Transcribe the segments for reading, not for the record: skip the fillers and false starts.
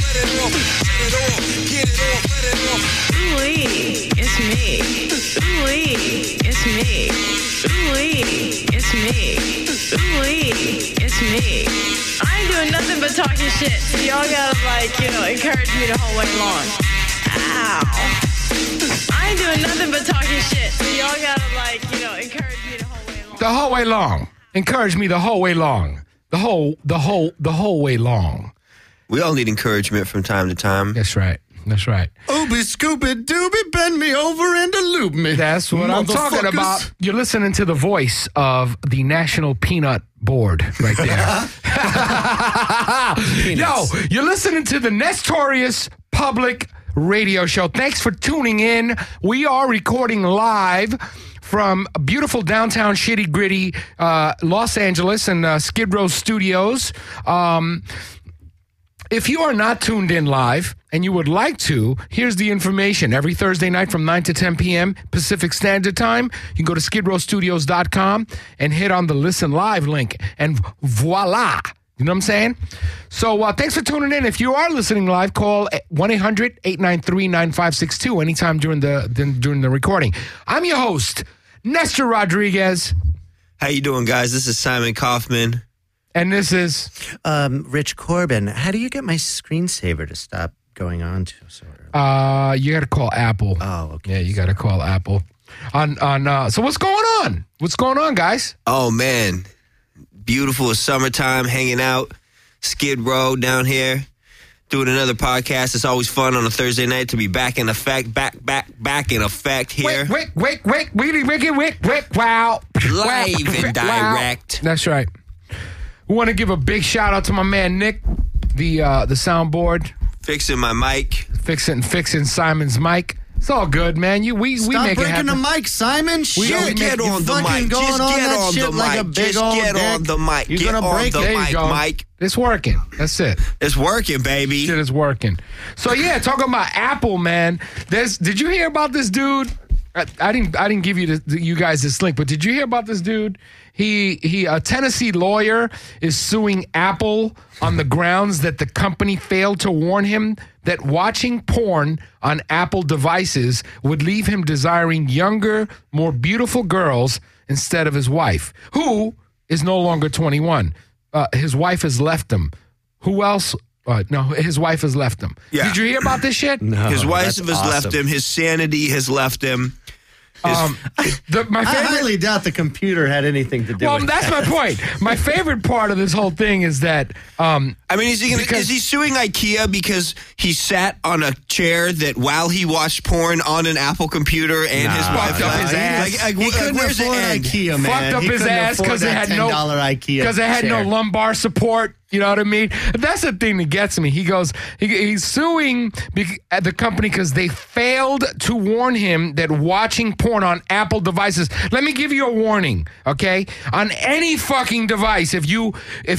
Ooh-wee, it's me. Ooh-wee, it's me. Ooh-wee, it's me. Ooh-wee, it's me. I ain't doing nothing but talking shit. So y'all gotta, encourage me the whole way long. Ow. I ain't doing nothing but talking shit. So y'all gotta, encourage me the whole way long. The whole way long. Encourage me the whole way long. The whole way long. We all need encouragement from time to time. That's right. Ooby Scooby Dooby, bend me over and elude me. That's what I'm talking about. You're listening to the voice of the National Peanut Board right there. Yo, you're listening to the Nestorius Public Radio Show. Thanks for tuning in. We are recording live from beautiful downtown shitty gritty Los Angeles and Skid Row Studios. If you are not tuned in live and you would like to, here's the information. Every Thursday night from 9 to 10 p.m. Pacific Standard Time, you can go to skidrowstudios.com and hit on the Listen Live link. And voila. You know what I'm saying? So thanks for tuning in. If you are listening live, call 1-800-893-9562 anytime during the recording. I'm your host, Nestor Rodriguez. How you doing, guys? This is Simon Kaufman. And this is Rich Corbin. How do you get my screensaver to stop going on to? You got to call Apple. Oh, okay. Yeah, you got to call Apple. So what's going on? What's going on, guys? Oh man, beautiful summertime, hanging out, Skid Row down here, doing another podcast. It's always fun on a Thursday night to be back in effect, back in effect here. Wait, wow. Live and direct. That's right. We want to give a big shout out to my man Nick, the soundboard, Fixing my mic. fixing Simon's mic. It's all good, man. We make it happen. Stop breaking the mic, Simon. Just get on the mic. Just get on the mic. Just get on the mic. You're going to break the There mic, you go. Mike. It's working. That's it. It's working, baby. Shit is working. So yeah, talking about Apple, man. Did you hear about this dude? I didn't give you guys this link, but did you hear about this dude? He a Tennessee lawyer is suing Apple on the grounds that the company failed to warn him that watching porn on Apple devices would leave him desiring younger, more beautiful girls instead of his wife, who is no longer 21. His wife has left him. Who else? No, his wife has left him. Yeah. Did you hear about this shit? No, His wife has awesome. left him. His sanity has left him. My I favorite. highly doubt the computer had anything to do Well, with that's my point. My favorite part of this whole thing is that I mean, is he suing IKEA because he sat on a chair that while he watched porn on an Apple computer and his wife fucked up left? his ass. He couldn't where's the afford end? IKEA, man. fucked up He his couldn't ass afford because it that had no $10 IKEA no chair. lumbar support. You know what I mean? That's the thing that gets me. He goes, he's suing the company because they failed to warn him that watching porn on Apple devices. Let me give you a warning, okay? On any fucking device, if you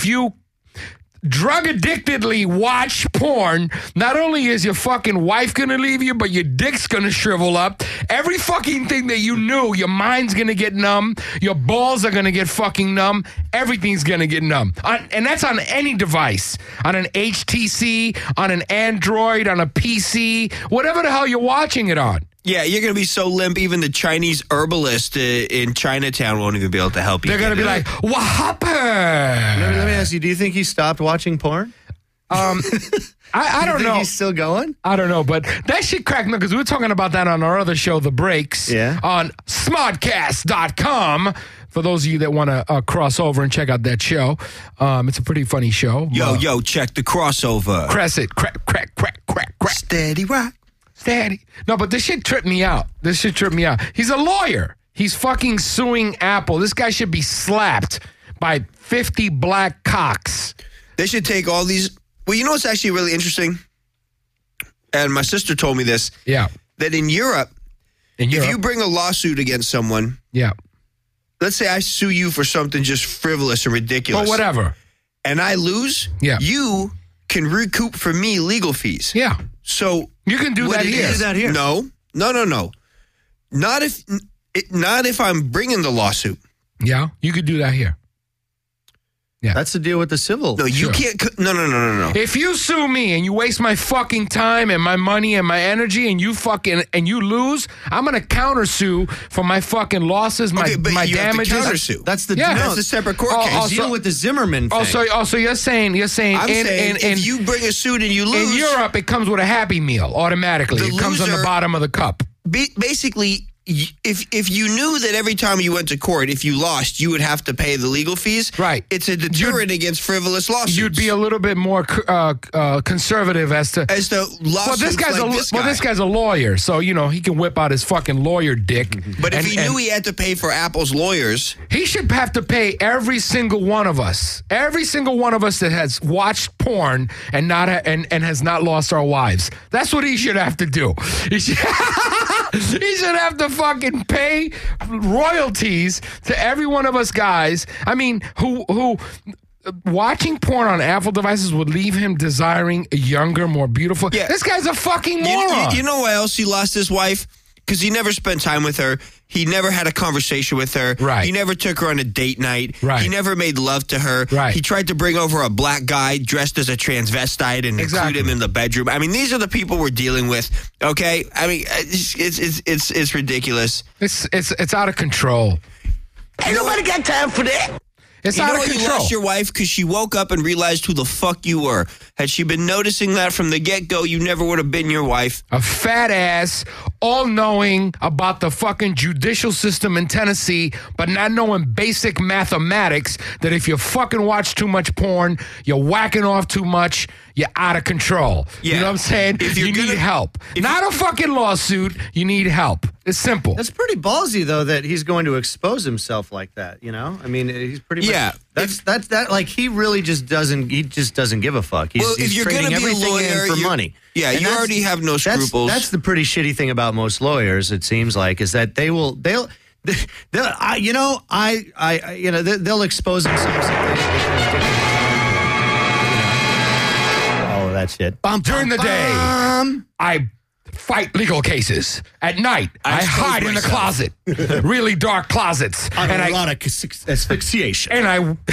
drug addictedly watch porn, not only is your fucking wife gonna leave you, but your dick's gonna shrivel up. Every fucking thing that you knew, your mind's gonna get numb, your balls are gonna get fucking numb, everything's gonna get numb. And that's on any device. On an HTC, on an Android, on a PC, whatever the hell you're watching it on. Yeah, you're going to be so limp, even the Chinese herbalist in Chinatown won't even be able to help you. They're gonna be like, what happened? Let me ask you, do you think he stopped watching porn? I don't think know. he's still going? I don't know, but that shit cracked me because we were talking about that on our other show, The Breaks, on smartcast.com. For those of you that want to cross over and check out that show, it's a pretty funny show. Yo, check the crossover. Press it, crack. Steady rock. Steady. No, but this shit tripped me out. He's a lawyer. He's fucking suing Apple. This guy should be slapped by 50 black cocks. They should take all these. Well, you know what's actually really interesting? And my sister told me this. Yeah. That in Europe, if you bring a lawsuit against someone, yeah. let's say I sue you for something just frivolous and ridiculous. Or whatever. And I lose, you can recoup for me legal fees. Yeah. So you can do that here. No. Not if I'm bringing the lawsuit. Yeah, you could do that here. Yeah. That's the deal with the civil. No, you Sure. can't. No. If you sue me and you waste my fucking time and my money and my energy and you lose, I'm gonna countersue for my fucking losses, my Okay, but you damages. have to countersue. That's the Yeah. That's a separate court case. also- deal with the Zimmerman thing. Also, you're saying I'm saying if you bring a suit and you lose, in Europe, it comes with a Happy Meal automatically. The It comes on the loser- bottom of the cup. basically, if you knew that every time you went to court, if you lost, you would have to pay the legal fees. Right. It's a deterrent against frivolous lawsuits. You'd be a little bit more conservative as to. as to lawsuits Well, this guy's like a this guy. this guy's a lawyer, so he can whip out his fucking lawyer dick. But if and- he knew he had to pay for Apple's lawyers, he should have to pay every single one of us that has watched porn and not and has not lost our wives. That's what he should have to do. He should, he should have to fucking pay royalties to every one of us guys. I mean, who watching porn on Apple devices would leave him desiring a younger, more beautiful. Yeah. This guy's a fucking moron. you know why else he lost his wife? Because he never spent time with her. He never had a conversation with her. Right. He never took her on a date night. Right. He never made love to her. Right. He tried to bring over a black guy dressed as a transvestite and Exactly. include him in the bedroom. I mean, these are the people we're dealing with. Okay. I mean, it's ridiculous. It's out of control. Ain't nobody got time for that. It's You out know of why you control. lost your wife? Because she woke up and realized who the fuck you were. Had she been noticing that from the get-go, you never would have been your wife. A fat ass, all knowing about the fucking judicial system in Tennessee, but not knowing basic mathematics that if you fucking watch too much porn, you're whacking off too much, you're out of control. You Yeah. know what I'm saying? If you're You need gonna- help. Not a fucking lawsuit. You need help. It's simple. That's pretty ballsy, though, that he's going to expose himself like that. You know, I mean, he's pretty much. Yeah. That's that. Like he really just doesn't. He just doesn't give a fuck. He's, Well, if he's you're trading gonna be a everything lawyer, in for you- money. Yeah, And you that's- already have no scruples. That's the pretty shitty thing about most lawyers. It seems like is that they'll expose themselves. All of that shit. During the day, I fight legal cases. At night, I expose hide in the myself. closet, really dark closets, and I asphyxiation. and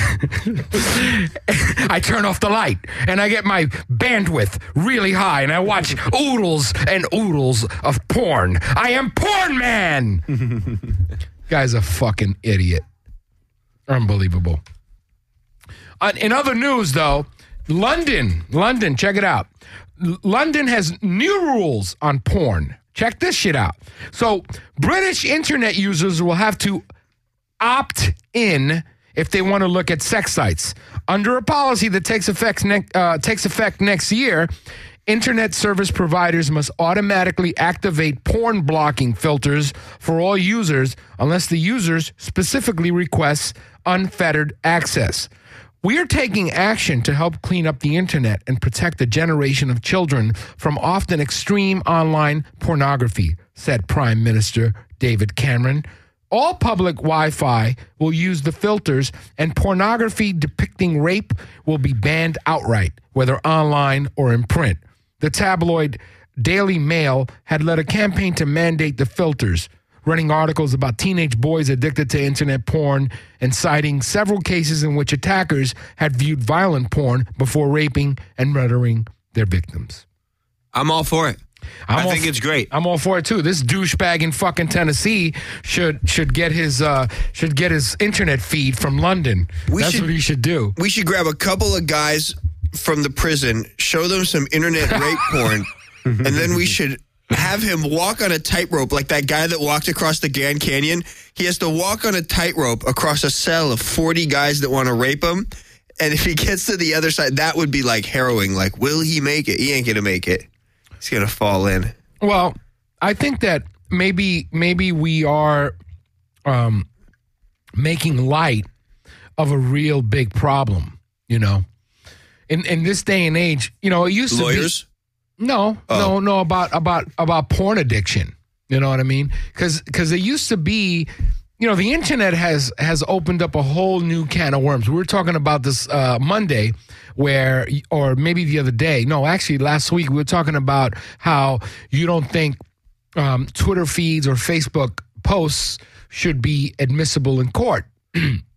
I turn off the light and I get my bandwidth really high and I watch oodles and oodles of porn. I am porn man. Guy's a fucking idiot. Unbelievable. In other news, though, London, check it out. London has new rules on porn. Check this shit out. So, British internet users will have to opt in if they want to look at sex sites. Under a policy that takes effect next year, internet service providers must automatically activate porn blocking filters for all users unless the users specifically requests unfettered access. We are taking action to help clean up the internet and protect a generation of children from often extreme online pornography, said Prime Minister David Cameron. All public Wi-Fi will use the filters, and pornography depicting rape will be banned outright, whether online or in print. The tabloid Daily Mail had led a campaign to mandate the filters, running articles about teenage boys addicted to internet porn and citing several cases in which attackers had viewed violent porn before raping and murdering their victims. I'm all for it. I think it's great. I'm all for it too. This douchebag in fucking Tennessee should get his internet feed from London. That's what he should do. We should grab a couple of guys from the prison, show them some internet rape porn, and then we should have him walk on a tightrope like that guy that walked across the Grand Canyon. He has to walk on a tightrope across a cell of 40 guys that want to rape him. And if he gets to the other side, that would be like harrowing. Like, will he make it? He ain't going to make it. He's going to fall in. Well, I think that maybe we are making light of a real big problem, you know. In this day and age, you know, it used Lawyers? to be No, about porn addiction. You know what I mean? Because it used to be, you know, the internet has opened up a whole new can of worms. We were talking about this Monday, or maybe the other day. No, actually last week we were talking about how you don't think Twitter feeds or Facebook posts should be admissible in court.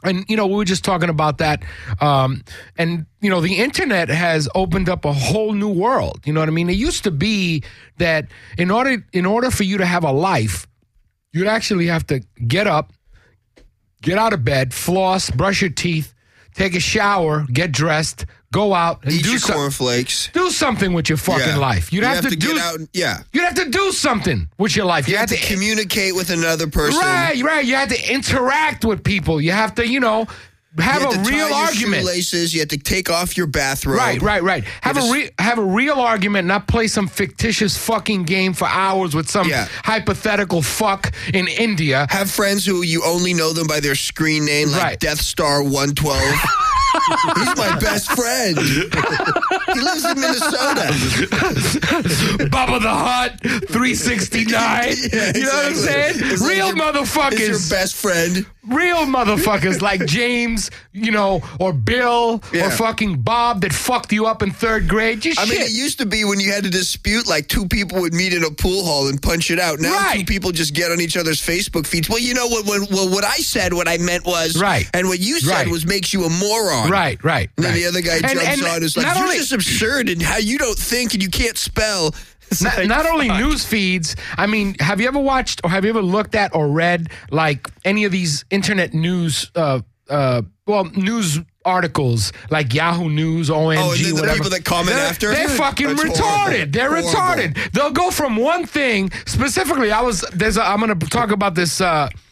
And, we were just talking about that. And, the internet has opened up a whole new world. You know what I mean? It used to be that in order for you to have a life, you'd actually have to get up, get out of bed, floss, brush your teeth, take a shower, get dressed, go out and eat do your something. cornflakes. Do something with your fucking life. You'd have to get out. Yeah. You'd have to do something with your life. You have to communicate with another person. Right. You have to interact with people. You have to, have a real argument. Shoelaces. You have to take off your bathrobe. Right. Have a real argument, not play some fictitious fucking game for hours with some hypothetical fuck in India. Have friends who you only know them by their screen name, like Death Star 112. He's my best friend. He lives in Minnesota. Bubba the Hutt, 369. You know what I'm saying? It's real motherfuckers. It's your best friend. Real motherfuckers like James, or Bill, or fucking Bob that fucked you up in third grade. Just I mean, it used to be when you had a dispute, like two people would meet in a pool hall and punch it out. Now two people just get on each other's Facebook feeds. Well, you know what I said, what I meant was, and what you said was makes you a moron. Right. And then the other guy jumps on and is like, you're just absurd and how you don't think and you can't spell. Not only news feeds, I mean, have you ever watched or have you ever looked at or read like any of these internet news, news articles like Yahoo News, OMG, and then the whatever. people that comment after? They're fucking retarded. Horrible. They're retarded. They'll go from one thing, specifically, I'm going to talk about this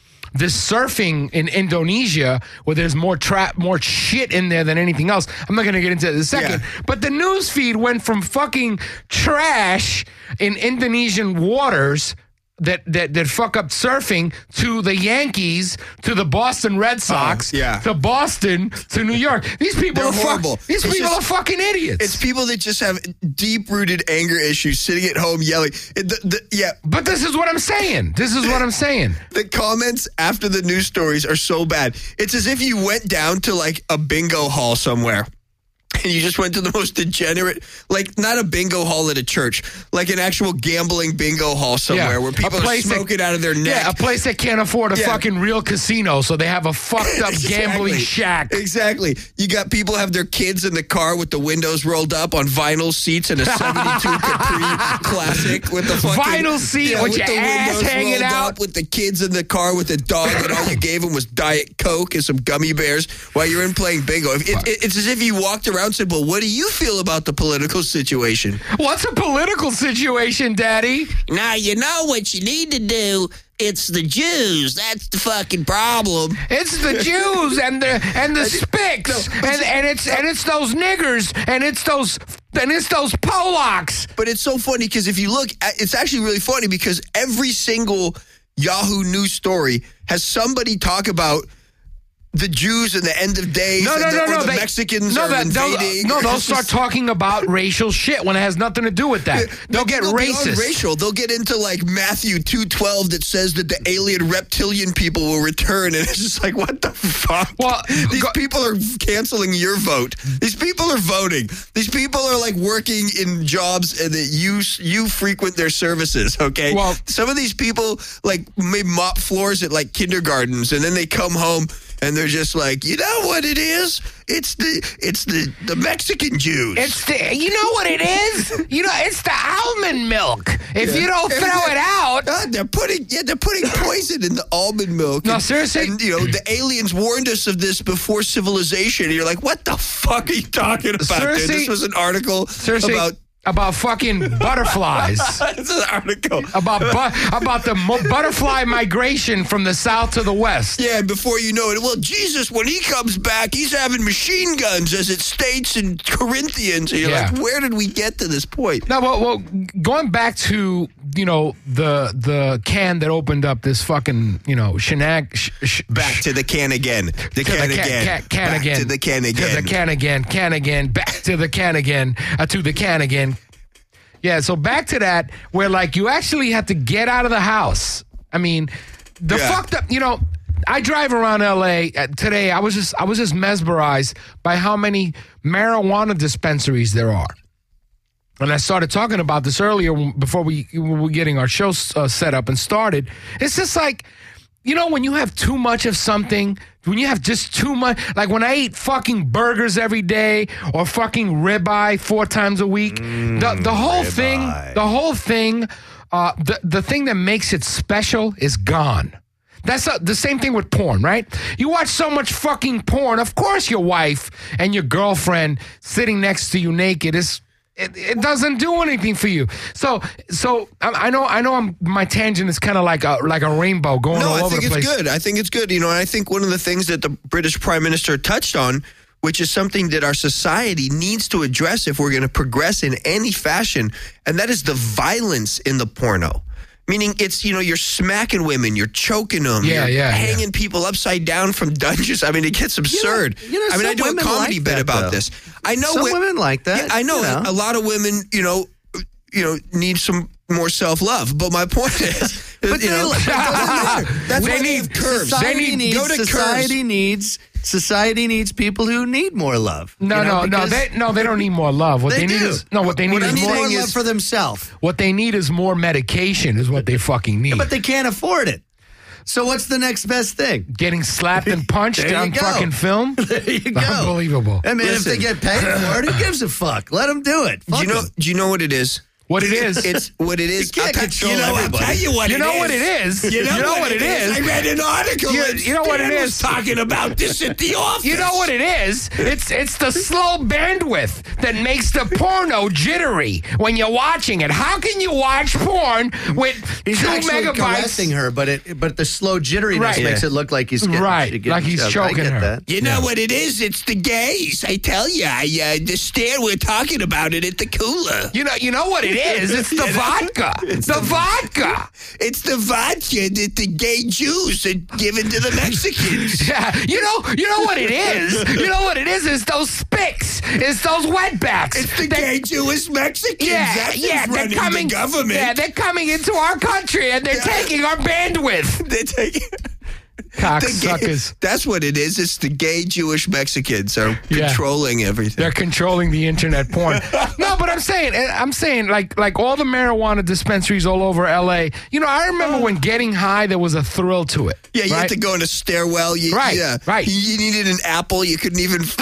surfing in Indonesia where there's more shit in there than anything else. I'm not going to get into it in a second. Yeah. But the news feed went from fucking trash in Indonesian waters that fuck up surfing to the Yankees, to the Boston Red Sox, to Boston, to New York. These people are horrible. These people are fucking idiots. It's people that just have deep-rooted anger issues sitting at home yelling. But this is what I'm saying. The comments after the news stories are so bad. It's as if you went down to like a bingo hall somewhere. And you just went to the most degenerate, like not a bingo hall at a church, like an actual gambling bingo hall somewhere where people are smoking out of their neck. Yeah, a place that can't afford a fucking real casino, so they have a fucked up gambling shack. Exactly. You got people have their kids in the car with the windows rolled up on vinyl seats and a 72 Capri Classic with the fucking vinyl seat with your ass hanging out. With the kids in the car with the dog, and all you gave them was Diet Coke and some gummy bears while you're in playing bingo. It's as if you walked around and said, well, what do you feel about the political situation? What's a political situation, Daddy? Now, you know what you need to do. It's the Jews. That's the fucking problem. It's the Jews and the Spics and it's those niggers and it's those Polacks. But it's so funny because if you look, it's actually really funny because every single Yahoo News story has somebody talk about the Jews and the end of days the Mexicans are invading. They'll start talking about racial shit when it has nothing to do with that. They'll get racist. Racial. They'll get into like Matthew 2:12 that says that the alien reptilian people will return, and it's just like, what the fuck? Well, these people are canceling your vote. These people are voting. These people are like working in jobs and that you frequent their services. Okay. Well, some of these people like may mop floors at like kindergartens, and then they come home. And they're just like, you know what it is? It's the Mexican Jews. You know what it is? It's the almond milk. If you don't throw it out, they're putting poison in the almond milk. No, seriously. And the aliens warned us of this before civilization. And you're like, what the fuck are you talking about? Seriously? Dude? This was an article about fucking butterflies. It's an article about the butterfly migration from the south to the west. Yeah, and before you know it, well, Jesus, when he comes back, he's having machine guns, as it states in Corinthians. And you're like, where did we get to this point? No, well, going back to the can that opened up this fucking shenag. Back to the can again. The can again. Can again. Back to the can again. To the can again. Can again. Back to the can again. To the can again. Yeah, so back to that where like you actually have to get out of the house. I mean, fucked up, I drive around LA today. I was just mesmerized by how many marijuana dispensaries there are. And I started talking about this earlier before we were getting our show set up and started. It's just like you know, when you have too much of something, when you have just too much, like when I eat fucking burgers every day or fucking ribeye 4 times a week, the whole thing, the thing that makes it special is gone. That's the same thing with porn, right? You watch so much fucking porn, of course your wife and your girlfriend sitting next to you naked it doesn't do anything for you. So I know my tangent is kind of like a rainbow going all over the place. No, I think it's good. You know, and I think one of the things that the British Prime Minister touched on, which is something that our society needs to address if we're going to progress in any fashion, and that is the violence in the porno. Meaning it's, you know, you're smacking women, you're choking them, you're hanging people upside down from dungeons. I mean, it gets absurd. You know, I mean, I do a comedy bit about this. I know some women like that. Yeah, I know. A lot of women, you know, need some more self-love. But my point is, but you know, that's why they need curves. Society needs people who need more love. No, they don't need more love. What they need is more love for themselves. What they need is more medication. Is what they fucking need. Yeah, but they can't afford it. So what's the next best thing? Getting slapped and punched on fucking film? There you go. Unbelievable. I mean, if they get paid for it, who gives a fuck? Let them do it. Do you know what it is? What it is? It's what it is. You can't control everybody. I'll tell you what it is. You know what it is? You know what it is? I read an article. You know what it is? Was talking about this at the office. You know what it is? It's the slow bandwidth that makes the porno jittery when you're watching it. How can you watch porn with he's 2 actually megabytes? caressing her, but the slow jitteriness makes it look like he's getting, like he's choking her. That. You know what it is? It's the gays. I tell you, we're talking about it at the cooler. You know what it is? It's the vodka. It's the vodka. It's the vodka that the gay Jews are giving to the Mexicans. Yeah, you know what it is? You know what it is? It's those spics. It's those wetbacks. It's the gay Jewish Mexicans. They're coming. The government. Yeah, they're coming into our country and they're taking our bandwidth. They're taking. Cocksuckers. That's what it is. It's the gay Jewish Mexicans are controlling everything. They're controlling the internet porn. No, but I'm saying like all the marijuana dispensaries all over LA. You know, I remember when getting high, there was a thrill to it. Yeah, you had to go in a stairwell. Right. You needed an apple. You couldn't even get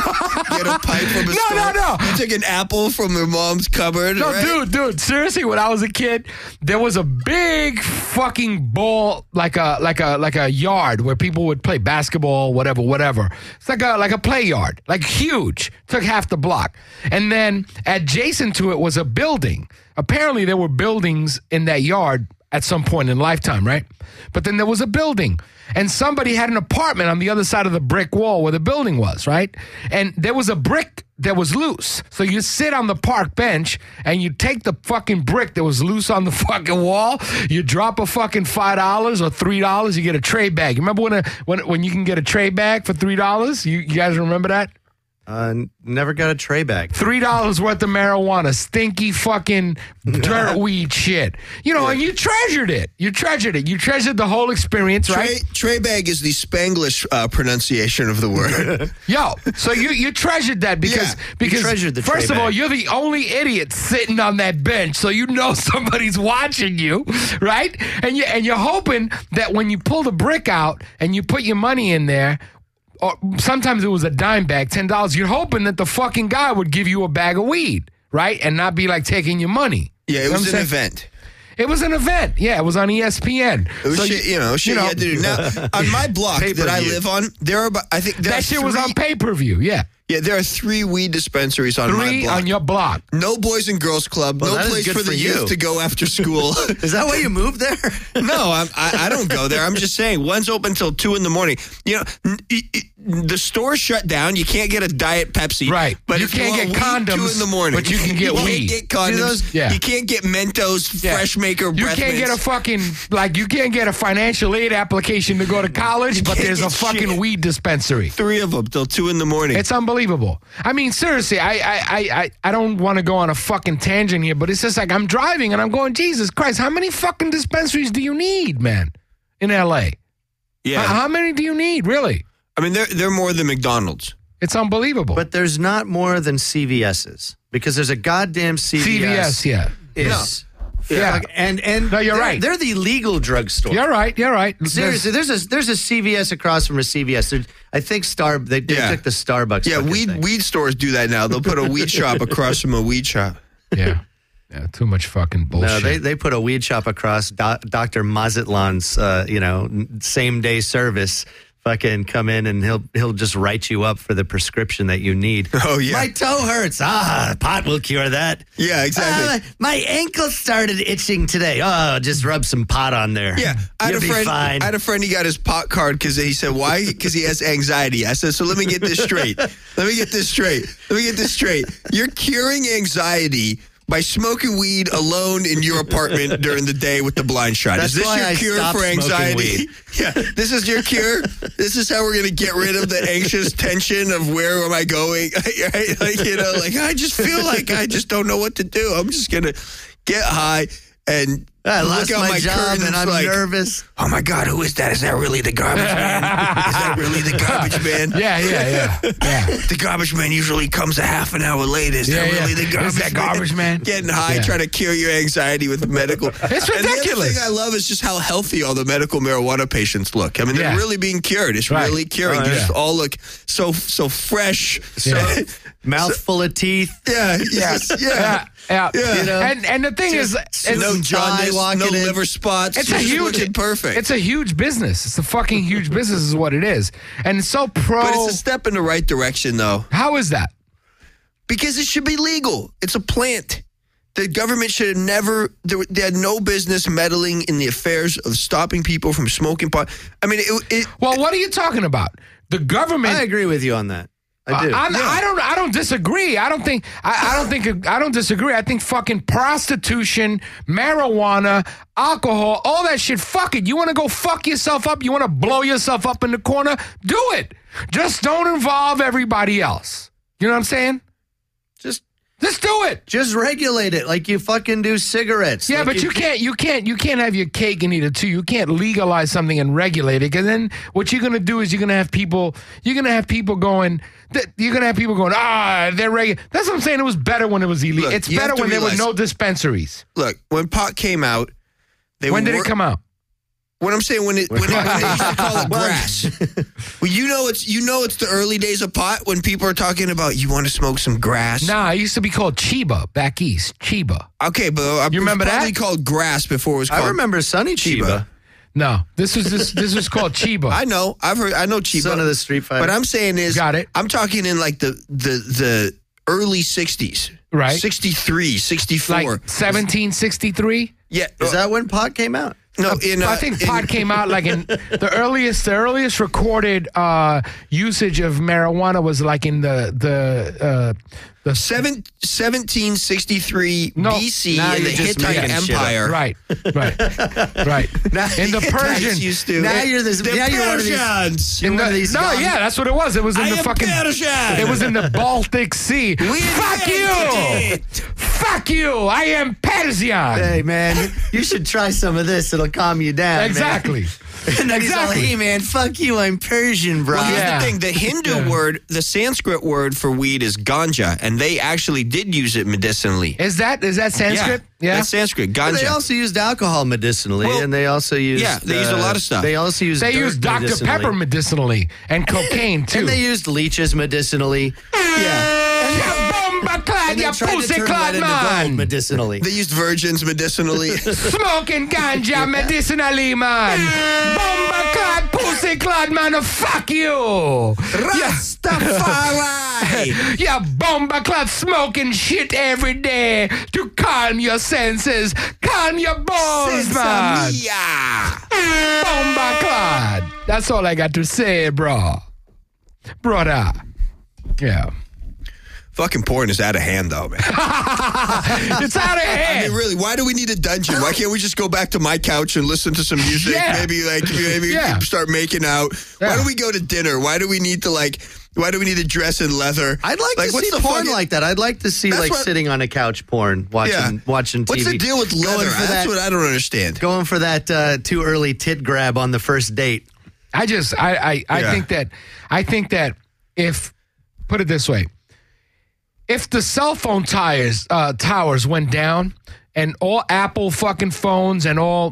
a pipe from a store. No. You took an apple from your mom's cupboard. No, right? dude. Seriously, when I was a kid, there was a big fucking ball, like a yard where people would play basketball, whatever. It's like a play yard, like huge. Took half the block. And then adjacent to it was a building. Apparently there were buildings in that yard at some point in lifetime, right? But then there was a building. And somebody had an apartment on the other side of the brick wall where the building was, right? And there was a brick that was loose. So you sit on the park bench and you take the fucking brick that was loose on the fucking wall. You drop a fucking $5 or $3. You get a tray bag. You remember when you can get a tray bag for $3? You guys remember that? Never got a tray bag. $3 worth of marijuana, stinky fucking dirt weed shit. You know, and you treasured it. You treasured the whole experience, right? Tray bag is the Spanglish pronunciation of the word. Yo, so you treasured that because treasured the first tray of all, bag. you're the only idiot sitting on that bench, so you know somebody's watching you, right? And you're hoping that when you pull the brick out and you put your money in there, or sometimes it was a dime bag, $10. You're hoping that the fucking guy would give you a bag of weed, right? And not be like taking your money. Yeah, it was an event. It was an event. Yeah, it was on ESPN. It was shit you had to do. Now, on my block that I live on, there are, I think, that shit was on pay-per-view, yeah. Yeah, there are 3 weed dispensaries on my block. 3 on your block. No Boys and Girls Club. Well, no place for the youth to go after school. Is that why you moved there? No, I don't go there. I'm just saying, one's open till 2 in the morning. You know, the store's shut down. You can't get a Diet Pepsi. Right. But you can't get condoms. 2 in the morning. But you can get weed. You can't get condoms. You can't get Mentos, Fresh Maker, You can't get a fucking, you can't get a financial aid application to go to college, but there's a fucking weed dispensary. 3 of them till 2 in the morning. It's unbelievable. I mean, seriously, I don't want to go on a fucking tangent here, but it's just like I'm driving and I'm going, Jesus Christ, how many fucking dispensaries do you need, man, in LA? Yeah. How many do you need, really? I mean, they're more than McDonald's. It's unbelievable. But there's not more than CVS's because there's a goddamn CVS. CVS, yeah. Is Yeah. And No, you're right. They're the legal drugstore. You're right. Seriously, there's a CVS across from a CVS. I think they took the Starbucks. Yeah, thing. weed stores do that now. They'll put a weed shop across from a weed shop. Yeah. Yeah, too much fucking bullshit. No, they put a weed shop across Dr. Mazatlan's, same day service. Fucking come in and he'll just write you up for the prescription that you need. Oh yeah, my toe hurts. Pot will cure that. Yeah, exactly. My ankle started itching today. Oh, just rub some pot on there. Yeah, You'll be fine. I had a friend. He got his pot card because he said why? Because he has anxiety. I said, so let me get this straight. You're curing anxiety by smoking weed alone in your apartment during the day with the blind shot. That's is this why your I cure stopped for smoking anxiety? weed. Yeah, this is your cure. This is how we're going to get rid of the anxious tension of where am I going? Right? I just feel like I just don't know what to do. I'm just going to get high and I lost look out my job curtains and I'm nervous. Oh my God, who is that? Is that really the garbage man? Is that really the garbage man? Yeah. The garbage man usually comes a half an hour late. Is that really the garbage Is that garbage man? Getting high, trying to cure your anxiety with medical. It's And the other ridiculous. thing I love is just how healthy all the medical marijuana patients look. I mean, they're really being cured. It's really curing. They just all look so fresh. Mouth full of teeth. Yeah. You know? And the thing is, no jaundice, no liver spots. It's You're a just huge, looking perfect. It's a huge business. It's a fucking huge business, is what it is. And it's so pro. But it's a step in the right direction, though. How is that? Because it should be legal. It's a plant. The government should have never, they had no business meddling in the affairs of stopping people from smoking pot. I mean, Well, what are you talking about? The government. I agree with you on that. I do. I don't disagree. I don't disagree. I think fucking prostitution, marijuana, alcohol, all that shit. Fuck it. You want to go fuck yourself up? You want to blow yourself up in the corner? Do it. Just don't involve everybody else. You know what I'm saying? Just do it. Just regulate it like you fucking do cigarettes. Yeah, like but you can't have your cake and eat it too. You can't legalize something and regulate it, because then what you're gonna do is you're gonna have people going. They're regular. That's what I'm saying. It was better when it was illegal. It's better when there were no dispensaries. Look, when pot came out, when did it come out? What I'm saying, when they used to call it grass. Well, you know it's the early days of pot when people are talking about you want to smoke some grass. Nah, it used to be called Chiba back east. Chiba. Okay, but you remember probably that? called grass before it was called. I remember Sonny Chiba. No, this was called Chiba. I know Chiba. Son of the Street Fighter. What I'm saying is, got it. I'm talking in like the early 60s. Right. 63, 64. Like 1763? Yeah. Is that when pot came out? No, I think pot came out like in the earliest recorded usage of marijuana was like in the 1763 BC now in the you're just Hittite making shit up. Empire. right. In the Persian. Now you're one of these. You're one of these. That's what it was. It was in the fucking. Persian. It was in the Baltic Sea. Fuck you! Fuck you! I am Persian. Hey man, you should try some of this. It'll calm you down. Exactly. Man. And then he's all, hey man, fuck you, I'm Persian, bro. Well, here's the thing. The Hindu word, the Sanskrit word for weed is ganja, and they actually did use it medicinally. Is that Sanskrit? Yeah. That's Sanskrit, ganja. But they also used alcohol medicinally, and they also used... Yeah, they used a lot of stuff. They also used Dr. Pepper medicinally, and cocaine, too. And they used leeches medicinally. Yeah. And they tried to turn that into gold medicinally. They used virgins medicinally. Smoking ganja medicinally, man. Bomba clad, pussy clad, man. Fuck you. Rastafari. Yeah, bomba clad smoking shit every day to calm your senses, calm your bones, man. Bomba clad. That's all I got to say, brother. Yeah. Fucking porn is out of hand, though, man. It's out of hand. I mean, really, why do we need a dungeon? Why can't we just go back to my couch and listen to some music? Yeah. Maybe start making out. Yeah. Why do we go to dinner? Why do we need to dress in leather? I'd like to see porn like that. I'd like to see sitting on a couch porn, watching TV. What's the deal with leather? That's what I don't understand. Going for that too early tit grab on the first date. I think that if, put it this way, if the cell phone towers went down and all Apple fucking phones and all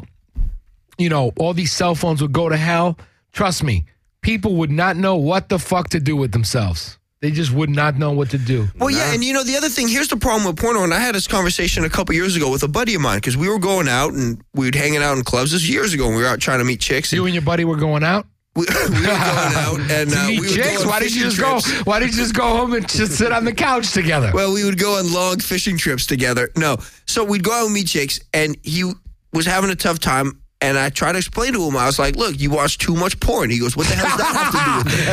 these cell phones would go to hell, trust me, people would not know what the fuck to do with themselves. They just would not know what to do. Well, yeah, and the other thing, here's the problem with porno, and I had this conversation a couple years ago with a buddy of mine, because we were going out and we were hanging out in clubs. This was years ago, and we were out trying to meet chicks. You and your buddy were going out? We were going out, and we were chicks? Why didn't you just go? Why didn't you just go home and just sit on the couch together? Well, we would go on long fishing trips together. No, so we'd go out and meet chicks, and he was having a tough time. And I tried to explain to him, I was like, look, you watch too much porn. He goes, what the hell does that have to do with it?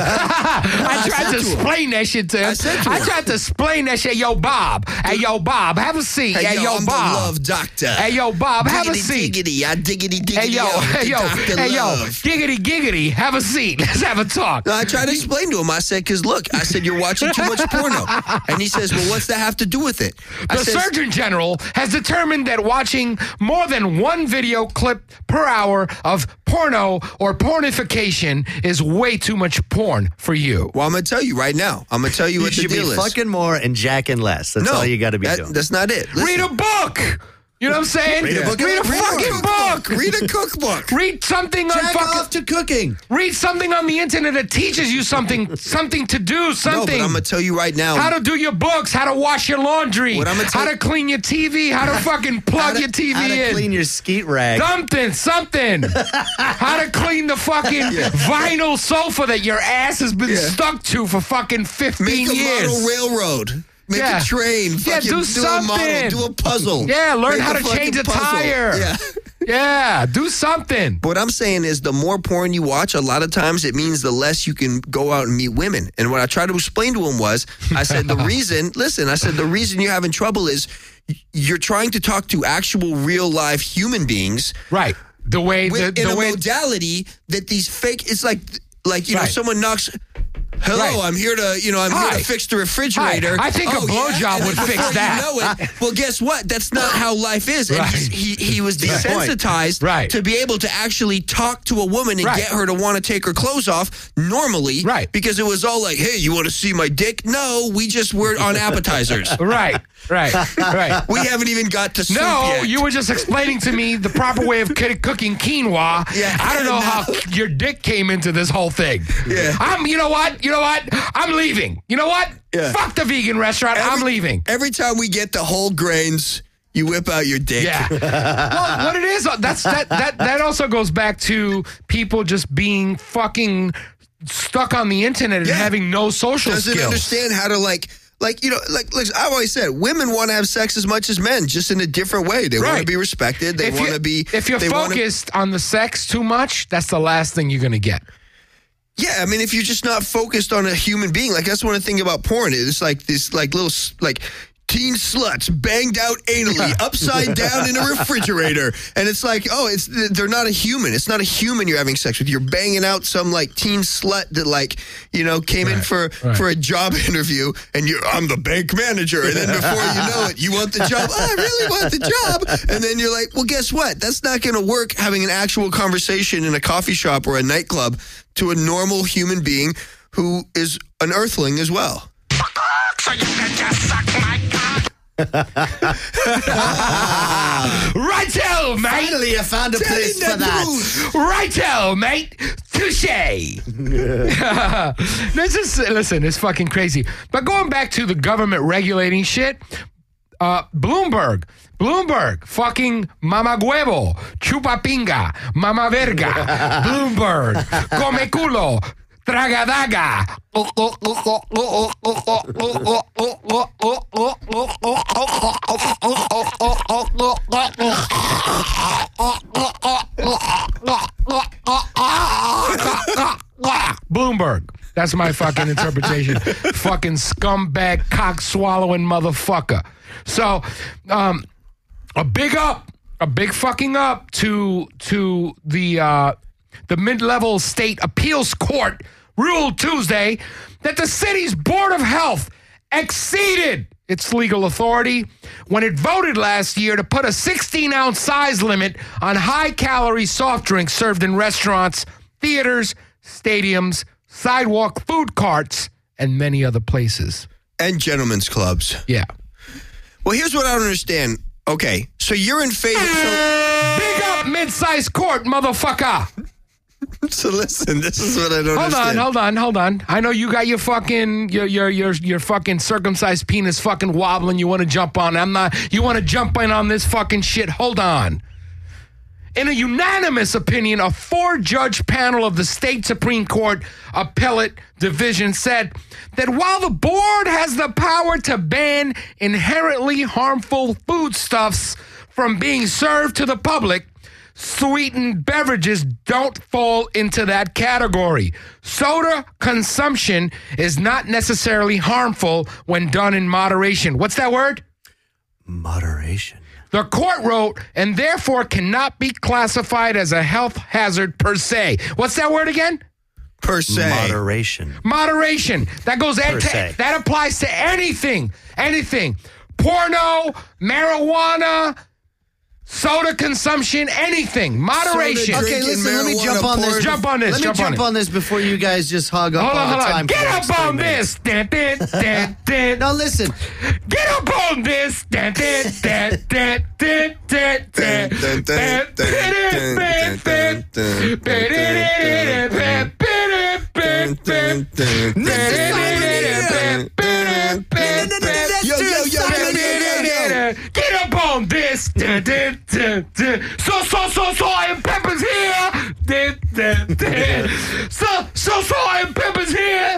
I tried to explain that shit to him. I tried to explain that shit. Yo, Bob. Hey, yo, Bob, have a seat. Hey, yo, I'm Bob. the love doctor. Hey, yo, Bob, have a seat. Diggity, I diggity, Hey, yo, love. giggity, giggity, have a seat. Let's have a talk. No, I tried to explain to him. I said, because look, you're watching too much porno. And he says, well, what's that have to do with it? The Surgeon General has determined that watching more than one video clip per hour of porno or pornification is way too much porn for you. Well, I'm going to tell you right now. I'm going to tell you what the deal is. You should be fucking more and jacking less. That's all you got to be doing. That's not it. Listen. Read a book. You know what I'm saying? Read a book. Read a fucking book. Read a cookbook. Read something on Jack off to cooking. Read something on the internet that teaches you something to do, something. No, but I'm going to tell you right now. How to do your books, how to wash your laundry, how to clean your TV, how to fucking plug your TV in. How to clean your skeet rag. Something. How to clean the fucking vinyl sofa that your ass has been stuck to for fucking 15 years. Make a model railroad. Make a train. Do something. A model, do a puzzle. Yeah, learn how to change a tire. Yeah. Yeah, do something. What I'm saying is the more porn you watch, a lot of times it means the less you can go out and meet women. And what I tried to explain to him was, I said, the reason you're having trouble is you're trying to talk to actual real live human beings. Right. The way modality that these fake, it's like someone knocks. Hello, I'm here to, here to fix the refrigerator. I think a blowjob would fix that. You know it, well, guess what? That's not how life is. And he was desensitized to be able to actually talk to a woman and get her to want to take her clothes off normally. Right. Because it was all like, hey, you want to see my dick? No, we just were on appetizers. Right. We haven't even got to soup yet. You were just explaining to me the proper way of cooking quinoa. Yeah, I don't know how your dick came into this whole thing. Yeah. You know what? I'm leaving. You know what? Yeah. Fuck the vegan restaurant. I'm leaving. Every time we get the whole grains, you whip out your dick. Yeah. Well, what it is, that also goes back to people just being fucking stuck on the internet and having no social skills. Doesn't understand how to like I've always said, women want to have sex as much as men, just in a different way. They want to be respected. They want to be. If you're focused on the sex too much, that's the last thing you're going to get. Yeah, I mean, if you're just not focused on a human being, like that's one of the things about porn. It's like this, like little, like teen sluts banged out anally upside down in a refrigerator, and it's like, they're not a human. It's not a human you're having sex with. You're banging out some like teen slut that came in for a job interview, and I'm the bank manager, and then before you know it, you want the job. Oh, I really want the job, and then you're like, well, guess what? That's not going to work. Having an actual conversation in a coffee shop or a nightclub to a normal human being who is an earthling as well. So you can just suck my cock. Righto, mate. Finally, I found a place for that. Righto, mate. Touche. Listen, it's fucking crazy. But going back to the government regulating shit, Bloomberg, fucking mama huevo, chupa pinga, mama verga, Bloomberg, come culo, tragadaga. Bloomberg. That's my fucking interpretation. Fucking scumbag, cock-swallowing motherfucker. So, a big fucking up to the mid-level state appeals court ruled Tuesday that the city's Board of Health exceeded its legal authority when it voted last year to put a 16-ounce size limit on high-calorie soft drinks served in restaurants, theaters, stadiums, sidewalk food carts, and many other places. And gentlemen's clubs. Yeah. Well, here's what I don't understand. Okay, so you're in favor. So, Big up mid-sized court, motherfucker. so listen, this is what I don't understand. Hold on. I know you got your fucking your fucking circumcised penis fucking wobbling. You want to jump on. You want to jump in on this fucking shit. Hold on. In a unanimous opinion, a 4-judge panel of the state Supreme Court Appellate Division said that while the board has the power to ban inherently harmful foodstuffs from being served to the public, sweetened beverages don't fall into that category. Soda consumption is not necessarily harmful when done in moderation. What's that word? Moderation. The court wrote, and therefore cannot be classified as a health hazard per se. What's that word again? Per se. Moderation. Moderation. That goes that applies to anything. Anything. Porno, marijuana, soda consumption, anything. Moderation. Soda Okay, listen, let me jump on this. Jump on this. Let me jump on this before you guys just hog up Hold all on. the time. Get up on this. No, listen. Get up on this. Get up on this. So and Pepper's here. So and Pepper's here.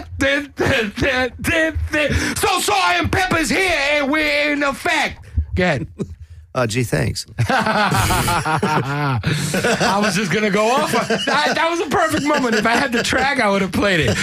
So and Pepper's here, and we're in effect. Go ahead. Oh, gee, thanks. I was just going to go off. That was a perfect moment. If I had the track, I would have played it.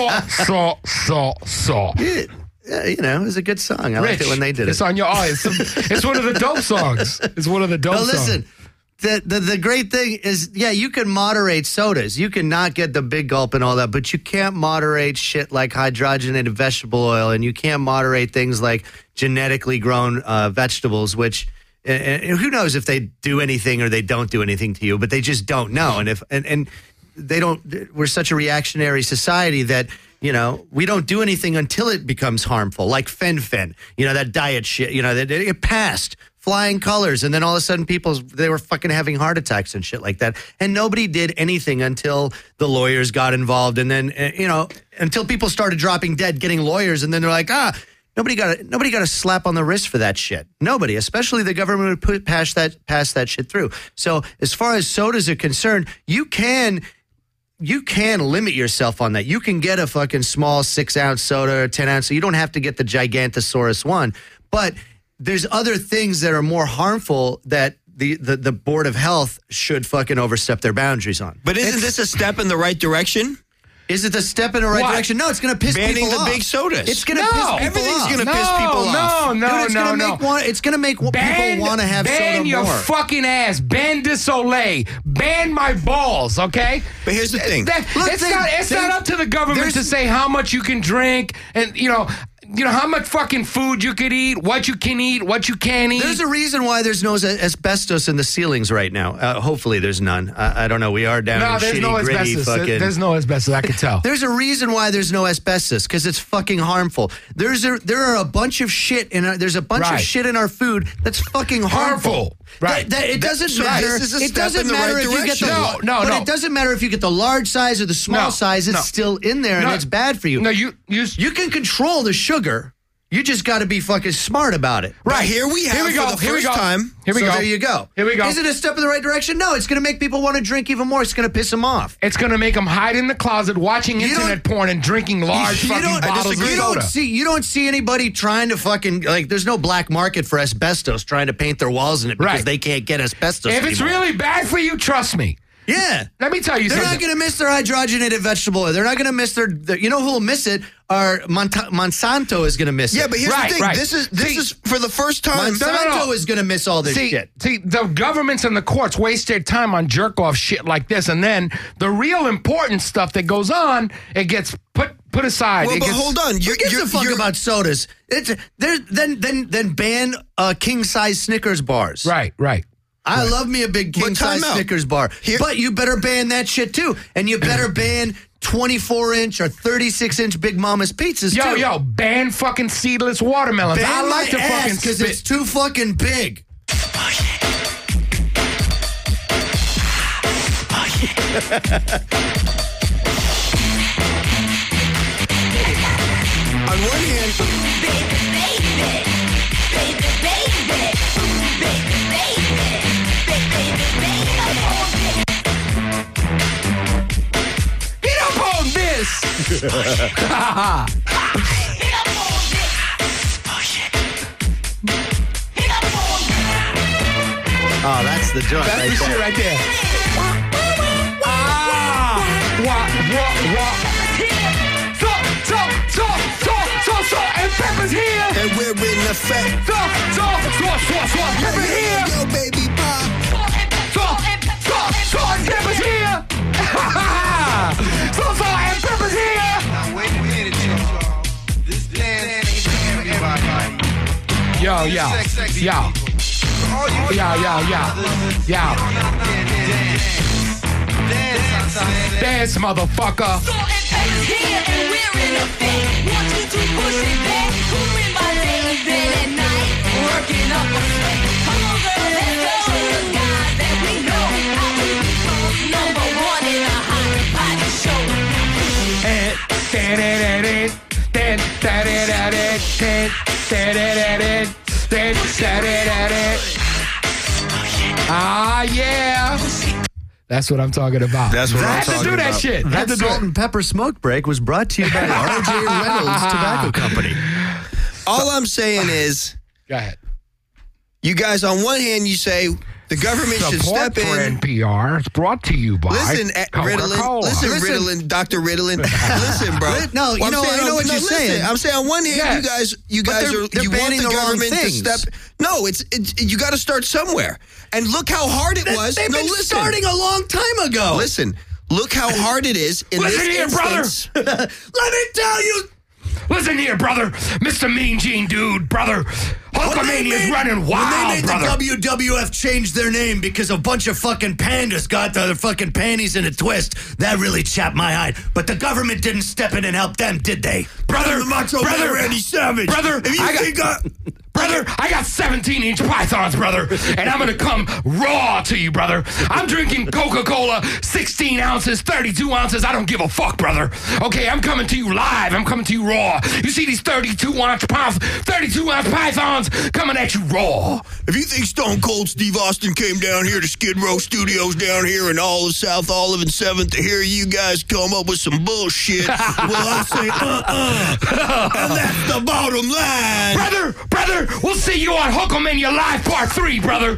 So. Yeah, you know, it was a good song. I liked it when they did it. It's on your it's one of the dope songs. It's one of the dope songs. Listen, the great thing is, yeah, you can moderate sodas. You can not get the big gulp and all that, but you can't moderate shit like hydrogenated vegetable oil, and you can't moderate things like genetically grown vegetables, which... And who knows if they do anything or they don't do anything to you, but they just don't know. And they don't, we're such a reactionary society that, you know, we don't do anything until it becomes harmful, like fen-phen, you know, that diet shit, you know, that it passed flying colors. And then all of a sudden they were fucking having heart attacks and shit like that. And nobody did anything until the lawyers got involved. And then, you know, until people started dropping dead, getting lawyers. And then they're like, Nobody got a slap on the wrist for that shit. Nobody, especially the government, would pass that shit through. So as far as sodas are concerned, you can limit yourself on that. You can get a fucking small 6-ounce soda or 10-ounce. So you don't have to get the Gigantosaurus one. But there's other things that are more harmful that the Board of Health should fucking overstep their boundaries on. But isn't this a step in the right direction? Is it a step in the right direction? No, it's going to piss people off. Banning the big sodas. It's going to piss people off. Everything's going to piss people off. No. It's going to make people want to have soda more. Ban your fucking ass. Ban de Soleil. Ban my balls, okay? But here's the thing. It's not up to the government to say how much you can drink and, you know, how much fucking food you could eat, what you can eat, what you can't eat. There's a reason why there's no asbestos in the ceilings right now. Hopefully there's none. I don't know. We are down in there's shitty, no gritty asbestos. fucking... There's no asbestos. I can tell. There's a reason why there's no asbestos, because it's fucking harmful. There are a bunch of shit there's a bunch of shit in our food that's fucking harmful. Right. It doesn't matter. It doesn't matter if you get the It doesn't matter if you get the large size or the small size. It's still in there, and it's bad for you. No, you can control the sugar. You just got to be fucking smart about it. Right. Here we go. For the first time. Here we go. There you go. Here we go. Is it a step in the right direction? No, it's going to make people want to drink even more. It's going to piss them off. It's going to make them hide in the closet watching internet porn and drinking large fucking bottles of soda. You don't see anybody trying to fucking, like, there's no black market for asbestos trying to paint their walls in it because they can't get asbestos If it's really bad for you, trust me. Yeah. Let me tell you something. They're not going to miss their hydrogenated vegetable oil. They're not going to miss their you know who will miss it? Monsanto is going to miss it. Yeah, but here's the thing. Right. This is for the first time. Monsanto is going to miss all this shit. See, the governments and the courts waste their time on jerk-off shit like this, and then the real important stuff that goes on, it gets put aside. Well, but hold on. Who gives a fuck about sodas? Then ban king-size Snickers bars. Right. I love me a big king-size Snickers bar. But you better ban that shit, too. And you better ban 24-inch or 36-inch Big Mama's pizzas, too. Yo, ban fucking seedless watermelons. Ban I like my to fucking because it's too fucking big. On one hand, Get up on this. Oh, that's the joint That's right the shit there. right there. Wah. Salt and pepper's here. and we're in effect. Salt, pepper's here. Yo, baby pop. Salt and pepper's here. Salt and pepper's here. Now wait a minute, y'all. This dance ain't for everybody. Yo. Dance, motherfucker. Ah, yeah. That's what I'm talking about. That's what I'm Had to talking do that about. shit. Had That to do Salt it. and Pepper Smoke Break was brought to you by R.J. Reynolds Tobacco Company. All I'm saying is, Go ahead. you guys, on one hand, you say the government should Support step for in. NPR is brought to you by Listen, Ritalin. Coca-Cola. Listen, Ritalin, Dr. Ritalin. Listen, bro. No, you I'm know- saying, I know what no, you're listen, saying. I'm saying on one hand, Yes. you But guys they're you want banning the the wrong government to things. step. No, it's you got to start somewhere. And look how hard it was. They've no, been listen. starting a long time ago. Listen, look how hard it is in Listen this here, brother. instance. Let me tell you. Listen here, brother. Mr. Mean Gene Dude, brother. Hulkamania's running wild, when they made brother. the WWF change their name because a bunch of fucking pandas got their fucking panties in a twist, that really chapped my hide. But the government didn't step in and help them, did they? Brother, the Macho brother, Man Randy Savage. brother, if you I got- think Brother, I got 17-inch pythons, brother, and I'm gonna come raw to you, brother. I'm drinking Coca-Cola, 16 ounces, 32 ounces. I don't give a fuck, brother. Okay, I'm coming to you live. I'm coming to you raw. You see these 32-ounce pythons coming at you raw. If you think Stone Cold Steve Austin came down here to Skid Row Studios down here in all of South Olive and 7th to hear you guys come up with some bullshit, well, I say, and that's the bottom line. Brother, we'll see you on Hulkamania Live Part 3, brother.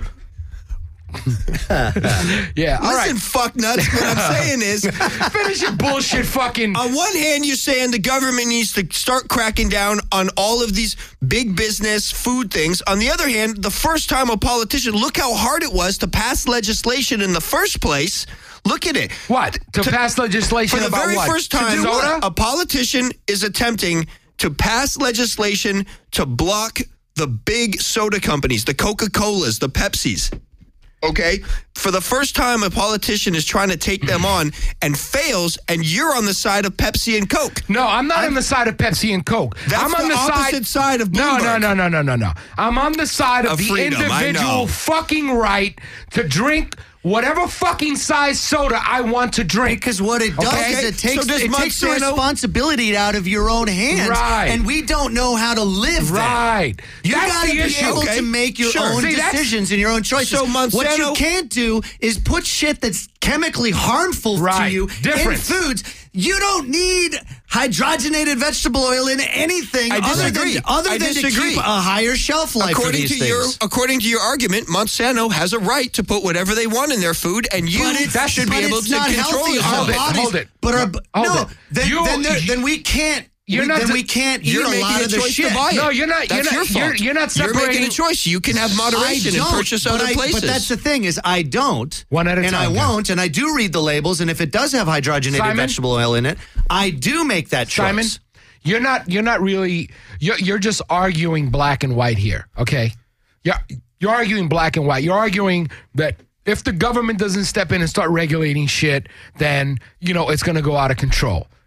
Yeah, all right. Listen, fuck nuts. What I'm saying is, Finish your bullshit fucking... on one hand, you're saying the government needs to start cracking down on all of these big business food things. On the other hand, the first time a politician, look how hard it was to pass legislation in the first place. Look at it. What? To pass legislation For the about very what? first time, Soda? a politician is attempting to pass legislation to block the big soda companies, the Coca-Colas, the Pepsis. Okay? For the first time, a politician is trying to take them on and fails, and you're on the side of Pepsi and Coke. No, I'm not on the side of Pepsi and Coke. That's I'm on the opposite side of Bloomberg. No. I'm on the side of Of the freedom, I individual know. fucking right to drink whatever fucking size soda I want to drink. Because what it does Okay, is it so takes does the Monsanto- responsibility out of your own hands. Right. And we don't know how to live that. Right. You That's got to the be issue. able okay? to make your Sure. own See, that's- decisions and your own choices. So what you Monsanto- can't do is put shit that's chemically harmful Right. to you Difference. in foods. You don't need hydrogenated vegetable oil in anything I disagree. other I than to disagree. keep a higher shelf life for these things. According to your argument, Monsanto has a right to put whatever they want in their food, and you should be able it's to not control healthy. yourself. Hold it, Our bodies, hold it. But our, Hold no, it. then we can't. You're not then the- we can't eat You're a making lot a of the choice shit. to buy it. No, you're not- That's you're your not- fault. you're not You're making separating- a choice. You can have moderation and purchase other places. But that's the thing is I don't. One at a and time, I guys. won't. And I do read the labels. And if it does have hydrogenated Simon? vegetable oil in it, I do make that choice. Simon, you're not really you're just arguing black and white here, okay? You're arguing black and white. You're arguing that if the government doesn't step in and start regulating shit, then, it's going to go out of control.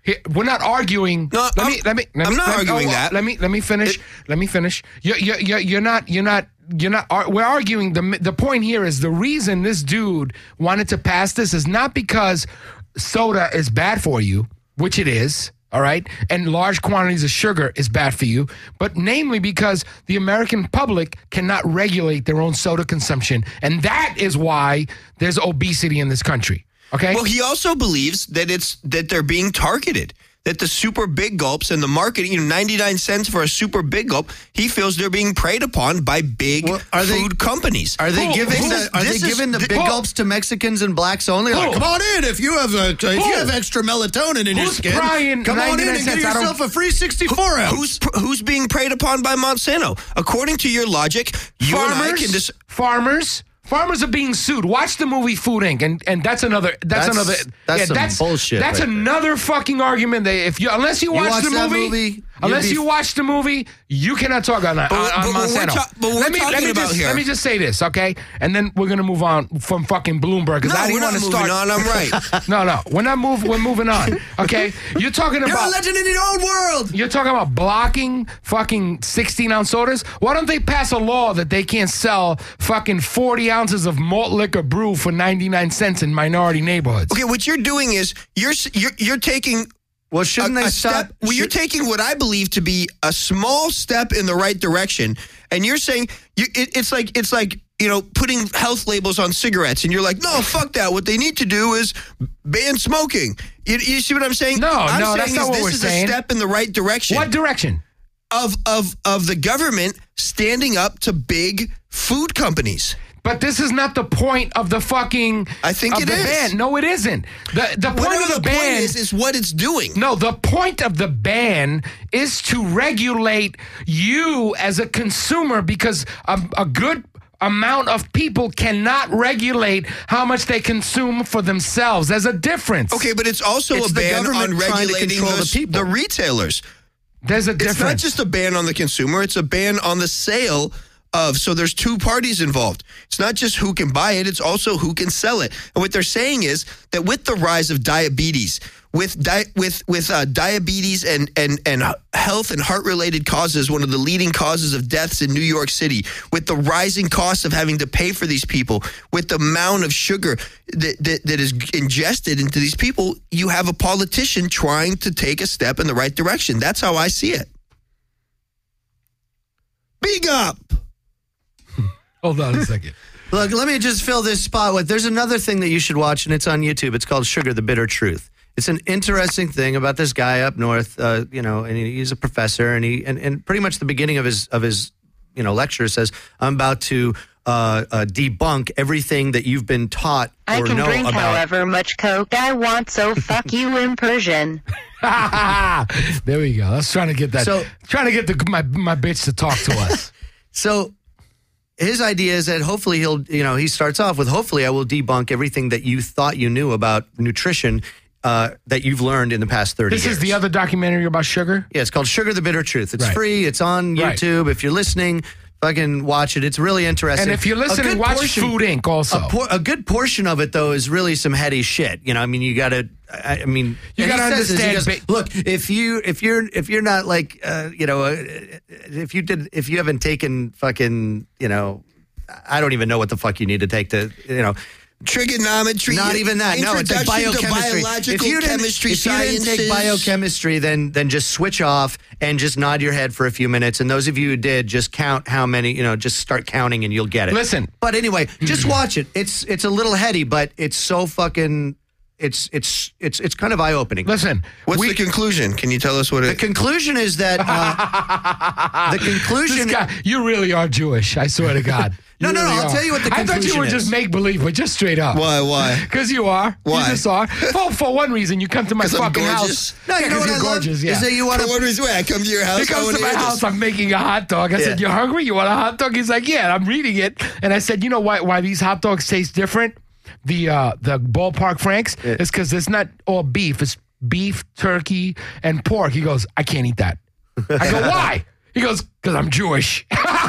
We're not arguing. No, I'm not arguing that. Let me finish. Let me finish. You're not. We're arguing. The point here is the reason this dude wanted to pass this is not because soda is bad for you, which it is. All right. And large quantities of sugar is bad for you, but namely because the American public cannot regulate their own soda consumption. And that is why there's obesity in this country. Okay. Well, he also believes that they're being targeted. That the super big gulps and the market, 99 cents for a super big gulp, he feels they're being preyed upon by big food companies. Are they giving the big gulps to Mexicans and blacks only? Like, come on in if you have extra melatonin in your skin. Come on in and get yourself a free 64 ounce. Who's being preyed upon by Monsanto? According to your logic, you and I can just Farmers are being sued. Watch the movie Food Inc. and that's another bullshit. That's another fucking argument. Unless you watch the movie, you cannot talk on Monsanto. Let me just say this, okay? And then we're gonna move on from fucking Bloomberg because I didn't want to start. On. I'm right. No, we're moving on. Okay, you're talking about. You're a legend in your own world. You're talking about blocking fucking 16-ounce sodas. Why don't they pass a law that they can't sell fucking 40 ounces of malt liquor brew for 99 cents in minority neighborhoods? Okay, what you're doing is you're taking. Well, shouldn't they stop? You're taking what I believe to be a small step in the right direction, and you're saying it's like putting health labels on cigarettes, and you're like, no, fuck that. What they need to do is ban smoking. You see what I'm saying? No, that's not what we're saying. This is a step in the right direction. What direction? Of the government standing up to big food companies. But this is not the point of the fucking. I think it is. Ban. No, it isn't. The point of the ban is what it's doing. No, the point of the ban is to regulate you as a consumer because a good amount of people cannot regulate how much they consume for themselves. There's a difference. Okay, but it's also a ban on regulating the retailers. There's a difference. It's not just a ban on the consumer. It's a ban on the sale of. So there's two parties involved. It's not just who can buy it. It's also who can sell it. And what they're saying is that with the rise of diabetes, with diabetes and health and heart-related causes, one of the leading causes of deaths in New York City, with the rising costs of having to pay for these people, with the amount of sugar that is ingested into these people, you have a politician trying to take a step in the right direction. That's how I see it. Big up. Hold on a second. Look, let me just fill this spot with, there's another thing that you should watch, and it's on YouTube. It's called Sugar, the Bitter Truth. It's an interesting thing about this guy up north, and he's a professor, and pretty much the beginning of his lecture says, I'm about to debunk everything that you've been taught or know about. I can drink however much Coke I want, so fuck you in Persian. There we go. I was trying to get that. Trying to get my bitch to talk to us. So his idea is that hopefully he starts off with, hopefully I will debunk everything that you thought you knew about nutrition that you've learned in the past 30 years. This is the other documentary about sugar? Yeah, it's called Sugar, the Bitter Truth. It's free. It's on YouTube. If you're listening, fucking watch it. It's really interesting. And if you're listening, watch Food Inc. also. A good portion of it, though, is really some heady shit. You got to understand. Look, if you're not like, if you haven't taken fucking, I don't even know what the fuck you need to take to, trigonometry. Not even that. No, it's like biochemistry. If you didn't take biochemistry, then just switch off and just nod your head for a few minutes. And those of you who did, just count how many. Just start counting and you'll get it. Listen, but anyway, just watch it. It's a little heady, but it's so fucking. It's kind of eye opening. Listen, what's the conclusion? Can you tell us what it? The conclusion is that you really are Jewish. I swear to God. No, I'll tell you what the conclusion is. I thought you were just make-believe, but just straight up. Why? Because you are. Why? You just are. Well, for one reason, you come to my fucking house. No, you know what I love? Is that you want to... For one reason, I come to your house. He comes to my house, I'm making a hot dog. I said, you hungry? You want a hot dog? He's like, yeah, I'm reading it. And I said, you know why these hot dogs taste different? The Ballpark Franks? It's because it's not all beef. It's beef, turkey, and pork. He goes, I can't eat that. I go, why? He goes, because I'm Jewish.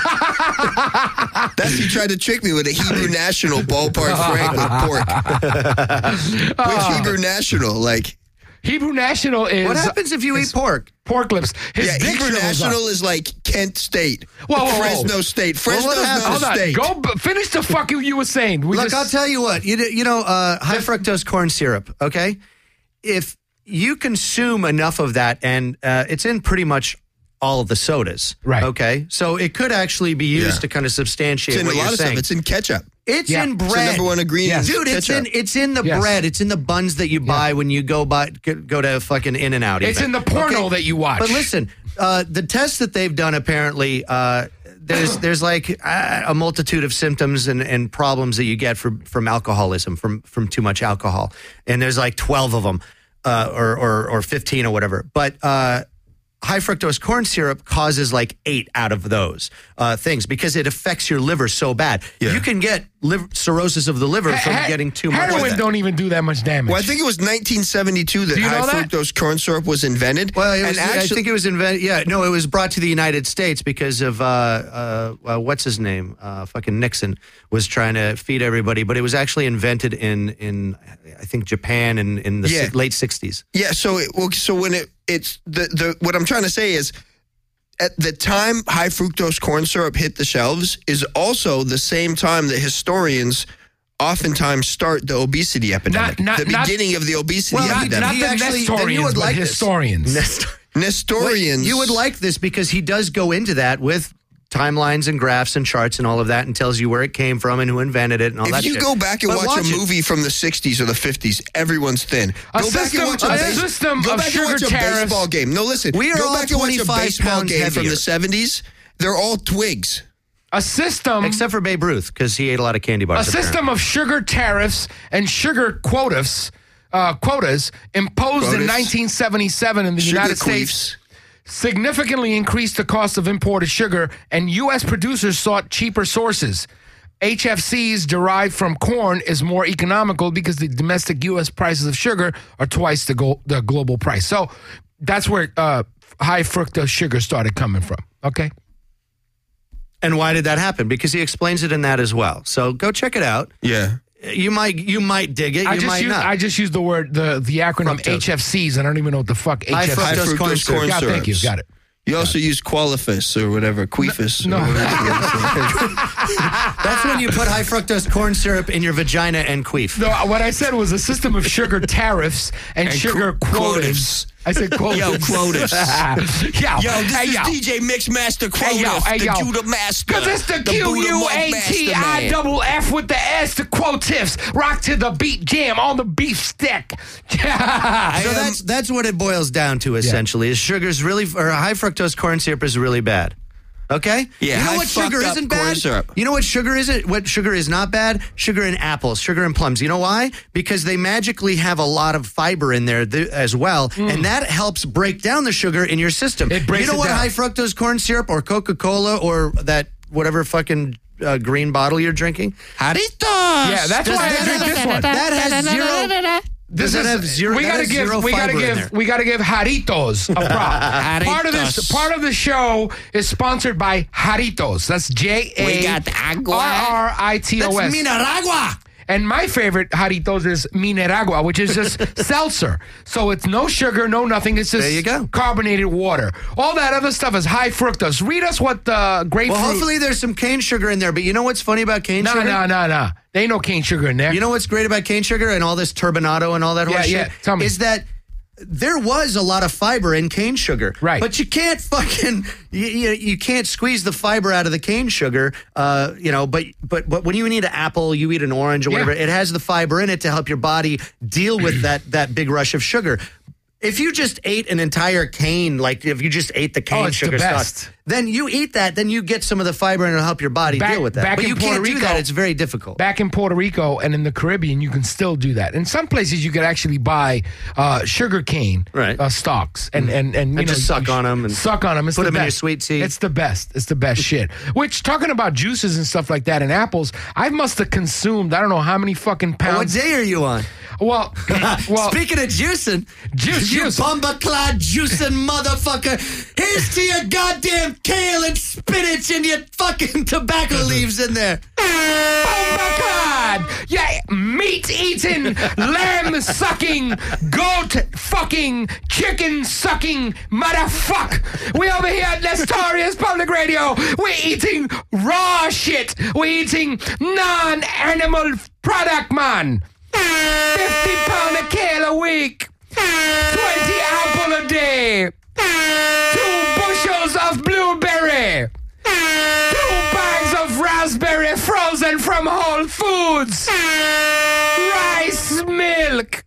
You tried to trick me with a Hebrew National Ballpark Frank with pork. Which Hebrew National? Hebrew National is... What happens if you eat pork? Pork lips. His dick Hebrew shrivels up. National is like Kent State. Whoa. Fresno State. Fresno's not Hold a on. state. Finish the fucking you were saying. Look, I'll tell you what. You know, high fructose corn syrup, okay? If you consume enough of that, and it's in pretty much all of the sodas, right? Okay? So it could actually be used to kind of substantiate It's in what a lot you're of saying. stuff. It's in ketchup. It's in bread. It's the number one ingredient. Dude, it's in the bread. It's in the buns that you buy when you go to fucking In-N-Out. It's in the porno that you watch. But listen, the tests that they've done apparently, there's like a multitude of symptoms and problems that you get from alcoholism, from too much alcohol, and there's like 12 of them, or 15 or whatever. But high fructose corn syrup causes like 8 out of those things because it affects your liver so bad. Yeah. You can get cirrhosis of the liver from getting too much. Heroin don't even do that much damage. Well, I think it was 1972 that Do you know high that? fructose corn syrup was invented. Well, I think it was invented. Yeah, no, it was brought to the United States because of what's his name? Fucking Nixon was trying to feed everybody, but it was actually invented in I think Japan in the late 60s. Yeah. So when it's the what I'm trying to say is, at the time high fructose corn syrup hit the shelves is also the same time that historians oftentimes start the obesity epidemic. The beginning of the obesity epidemic. Not the Nestorians, but historians. Nestorians. You would like this because he does go into that with timelines and graphs and charts and all of that and tells you where it came from and who invented it and all that shit. If you go back and watch a movie from the 60s or the 50s, everyone's thin. Go back and watch a baseball game. No, listen. We are go all back and watch a 25 baseball pounds game from heavier. the 70s. They're all twigs. A system... Except for Babe Ruth, because he ate a lot of candy bars. A system of sugar tariffs and sugar quotas imposed in 1977 in the United States significantly increased the cost of imported sugar, and U.S. producers sought cheaper sources. HFCs derived from corn is more economical because the domestic U.S. prices of sugar are twice the global price. So that's where high fructose sugar started coming from. Okay. And why did that happen? Because he explains it in that as well. So go check it out. Yeah. You might dig it. I just used the word the acronym Fructose. HFCs. I don't even know what the fuck High HFCs. fructose corn syrup. Yeah, thank you. Got it. You also use Qualifus or whatever, Queefus. No. That's when you put high fructose corn syrup in your vagina and queef. No, what I said was a system of sugar tariffs and sugar quotas. I said quotas. Yo, quotas. Yo, this is DJ Mixmaster Quotas, the Judah Master. Because it's the QUATIFF with the S, the quotifs. Rock to the beat jam on the beef stick. So that's what it boils down to, essentially, is sugar's really, or high fructose corn syrup is really bad. Okay? Yeah, you know high what sugar fucked up isn't corn bad? syrup. You know what sugar isn't? What sugar is not bad? Sugar in apples, sugar in plums. You know why? Because they magically have a lot of fiber in there as well, and that helps break down the sugar in your system. It breaks you know it what down. high fructose corn syrup or Coca-Cola or that whatever fucking green bottle you're drinking? Jaritos. Yeah, that's why I drink this one. That has zero. This Does it have zero? We that gotta has give. zero We gotta fiber in give. there. We gotta give Jaritos a prop. Jaritos. Part of the show is sponsored by Jaritos. That's We got agua. JARRITOS. That's Mineragua. And my favorite Jaritos is Mineragua, which is just seltzer. So it's no sugar, no nothing. It's just There you go. carbonated water. All that other stuff is high fructose. Read us what the grapefruit. Well, hopefully there's some cane sugar in there. But you know what's funny about cane sugar? No. There ain't no cane sugar in there. You know what's great about cane sugar and all this turbinado and all that horse Yeah, shit? tell me. Is that there was a lot of fiber in cane sugar. Right. But you can't fucking, you can't squeeze the fiber out of the cane sugar, but when you eat an apple, you eat an orange or whatever, it has the fiber in it to help your body deal with that big rush of sugar. If you just ate an entire cane, like if you just ate the cane it's sugar the best. stuff, then you eat that, then you get some of the fiber and it'll help your body deal with that. back But in you Puerto can't do Rico- that. It's very difficult. Back in Puerto Rico and in the Caribbean, you can still do that. In some places, you could actually buy sugar cane stalks and just suck on them and suck on them. It's put the them in your best. sweet tea. It's the best. It's the best shit. Which, talking about juices and stuff like that and apples, I must have consumed I don't know how many fucking What pounds. day are you on? Well, Speaking of juicing, you juice. bumba-clad juicing motherfucker. Here's to your goddamn kale and spinach and your fucking tobacco leaves in there. Oh my God! Yeah, meat-eating, lamb-sucking, goat-fucking, chicken-sucking motherfuck! We over here at Nestorius Public Radio, we're eating raw shit. We're eating non-animal product, man. 50 pound of kale a week. 20 apple a day. 2 bushels of blueberry. 2 bags of raspberry frozen from Whole Foods. Rice milk.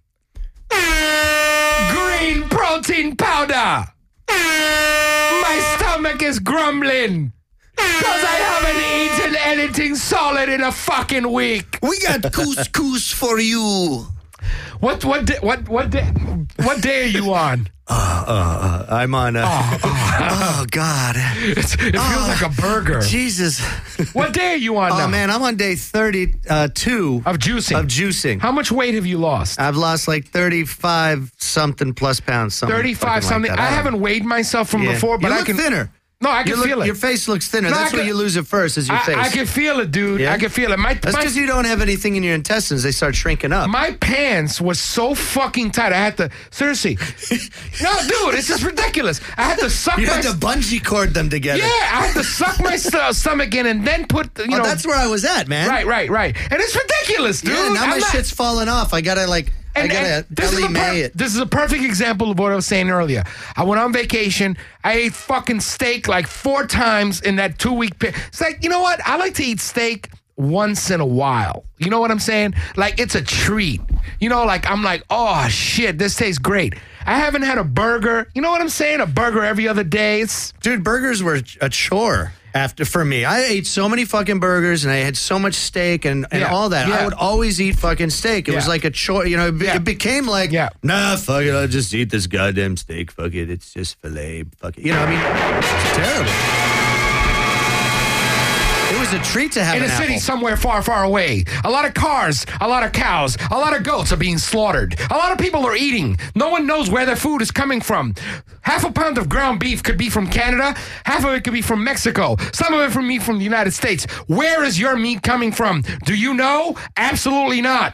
Green protein powder. My stomach is grumbling. Because I haven't eaten anything solid in a fucking week. We got couscous for you. What day are you on? I'm on. Oh God! It feels like a burger. Jesus! What day are you on now? Oh man, I'm on day 32 Of juicing. How much weight have you lost? I've lost like 35 something plus pounds. 35 something. Like I haven't weighed myself from before, but you I look can thinner. No, I can feel it. Your face looks thinner. No, That's what you lose at first, is your face. I can feel it, dude. Yeah? I can feel it. That's because you don't have anything in your intestines. They start shrinking up. My pants was so fucking tight. I had to seriously. No, dude, it's just ridiculous. I had to suck. You had to bungee cord them together. Yeah, I had to suck my stomach in and then put. You know, that's where I was at, man. Right. And it's ridiculous, dude. Yeah, now my shit's falling off. I gotta like. This is a perfect example of what I was saying earlier. I went on vacation. I ate fucking steak like 4 times in that 2-week period. It's like, you know what? I like to eat steak once in a while. You know what I'm saying? Like, it's a treat. You know, like, I'm like, oh, shit, this tastes great. I haven't had a burger. You know what I'm saying? A burger every other day. Dude, burgers were a chore. For me, I ate so many fucking burgers and I had so much steak and all that. I would always eat fucking steak. It was like a chore. You know, it became like, nah, fuck it. I'll just eat this goddamn steak. Fuck it. It's just filet. Fuck it. You know, I mean, it's terrible. It was a treat to have in an a city apple. somewhere far, far away. A lot of cars, a lot of cows, a lot of goats are being slaughtered. A lot of people are eating. No one knows where their food is coming from. Half a pound of ground beef could be from Canada. Half of it could be from Mexico. Some of it from meat from the United States. Where is your meat coming from? Do you know? Absolutely not.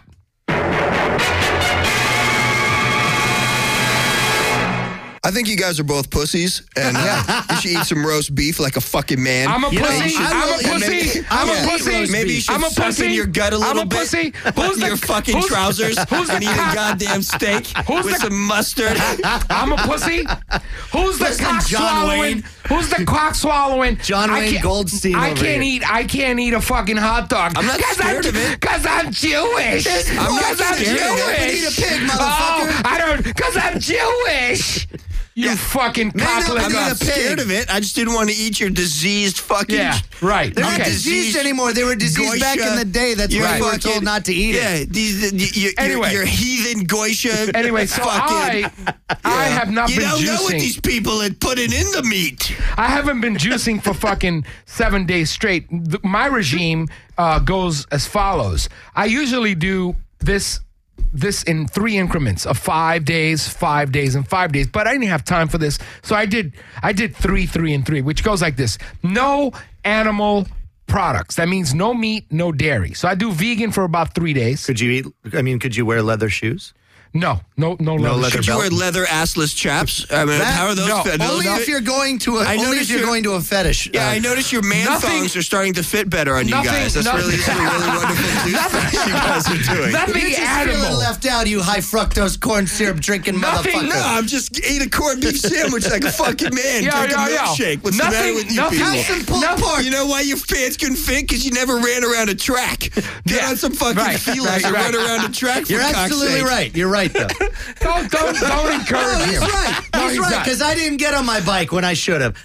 I think you guys are both pussies, and you should eat some roast beef like a fucking man. I'm a pussy. I'm a pussy. I'm a pussy. Maybe you should suck in your gut a little bit. Pussy. Who's your fucking trousers and eat a goddamn steak with some mustard. I'm a pussy. Who's the cock swallowing? Who's the cock swallowing? John Wayne Goldstein. I can't eat a fucking hot dog. I'm not scared of it. Because I'm Jewish. I'm not scared of it. Eat a pig, motherfucker. I don't. Because I'm Jewish. You fucking cocklicker. I'm not scared of it. I just didn't want to eat your diseased fucking. Yeah, right. They're not diseased anymore. They were diseased back in the day. That's why we were told not to eat it. Anyway, you're heathen goisha. Anyway, so I have not been juicing. You don't know what these people had put in the meat. I haven't been juicing for fucking 7 days straight. My regime goes as follows. I usually do this in 3 increments of 5 days, 5 days, and 5 days. But I didn't have time for this. So I did 3, 3, and 3, which goes like this. No animal products. That means no meat, no dairy. So I do vegan for about 3 days. Could you wear leather shoes? No leather. Should you wear leather assless chaps? I mean, how are those? Only if you're going to a fetish. Yeah, I noticed your thongs are starting to fit better on you guys. That's really wonderful you guys are doing. You're just feeling left out, you high fructose corn syrup drinking motherfucker. No, I'm just ate a corned beef sandwich like a fucking man. Drink a milkshake. What's the matter with you people? Have some pulled pork. You know why your pants couldn't fit? Because you never ran around a track. Get on some fucking feelers and run around a track. You're absolutely right. You're right, though. Don't encourage him. He's right. He's right, because I didn't get on my bike when I should have.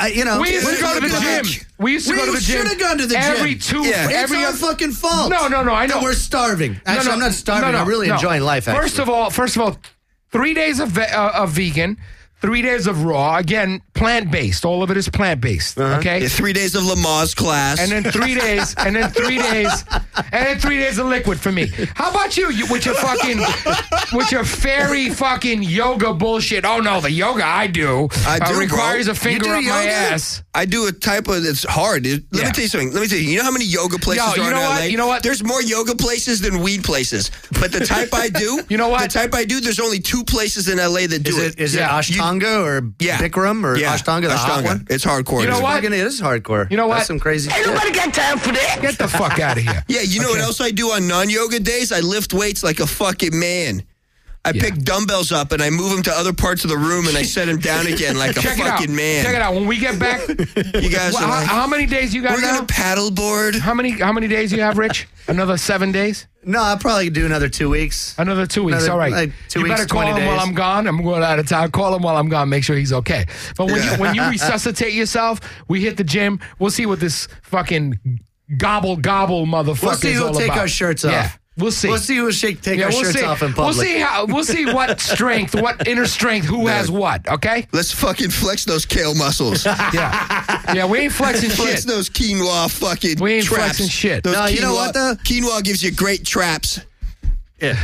We used to go to the gym. We should have gone to the gym. Every It's our fucking fault. No, I know. We're starving. Actually, I'm not starving. I'm really enjoying life, actually. First of all, 3 days of vegan, 3 days of raw. Again, plant-based. All of it is plant-based. Okay. Yeah, 3 days of Lamaze class. And then 3 days, and then 3 days, and then 3 days of liquid for me. How about you with your fairy fucking yoga bullshit? Oh no, the yoga I do requires bro. a finger up my ass. I do a type of it's hard. Let me tell you something. Let me tell you. You know how many yoga places are in LA? You know what? There's more yoga places than weed places. But the type I do, you know what? The type I do, there's only 2 places in LA that do it. Is it Ashtanga or Bikram or Ashtanga, the hot one? It's hardcore. You know what? It is hardcore. You know what? That's some crazy shit. Ain't nobody got time for that. Get the fuck out of here. Yeah, you know what else I do on non-yoga days? I lift weights like a fucking man. I pick dumbbells up and I move them to other parts of the room and I set them down again like a fucking man. Check it out. When we get back, you guys are like, how many days you got we're now? gonna paddleboard. How many days you have, Rich? Another 7 days? No, I'll probably do another 2 weeks. Another 2 weeks. All right. Like 2 you weeks, better call 20 him days. while I'm gone. I'm going out of town. Call him while I'm gone. Make sure he's okay. But when you resuscitate yourself, we hit the gym. We'll see what this fucking gobble motherfucker We'll see is all who'll take about. our shirts off. Yeah. We'll see. We'll see who'll take our shirts off in public. We'll see what strength, what inner strength, who has what, okay? Let's fucking flex those kale muscles. Yeah, we ain't flexing Flex shit. those quinoa fucking We ain't traps. flexing shit. Those No, you know what, though? Quinoa gives you great traps. Yeah.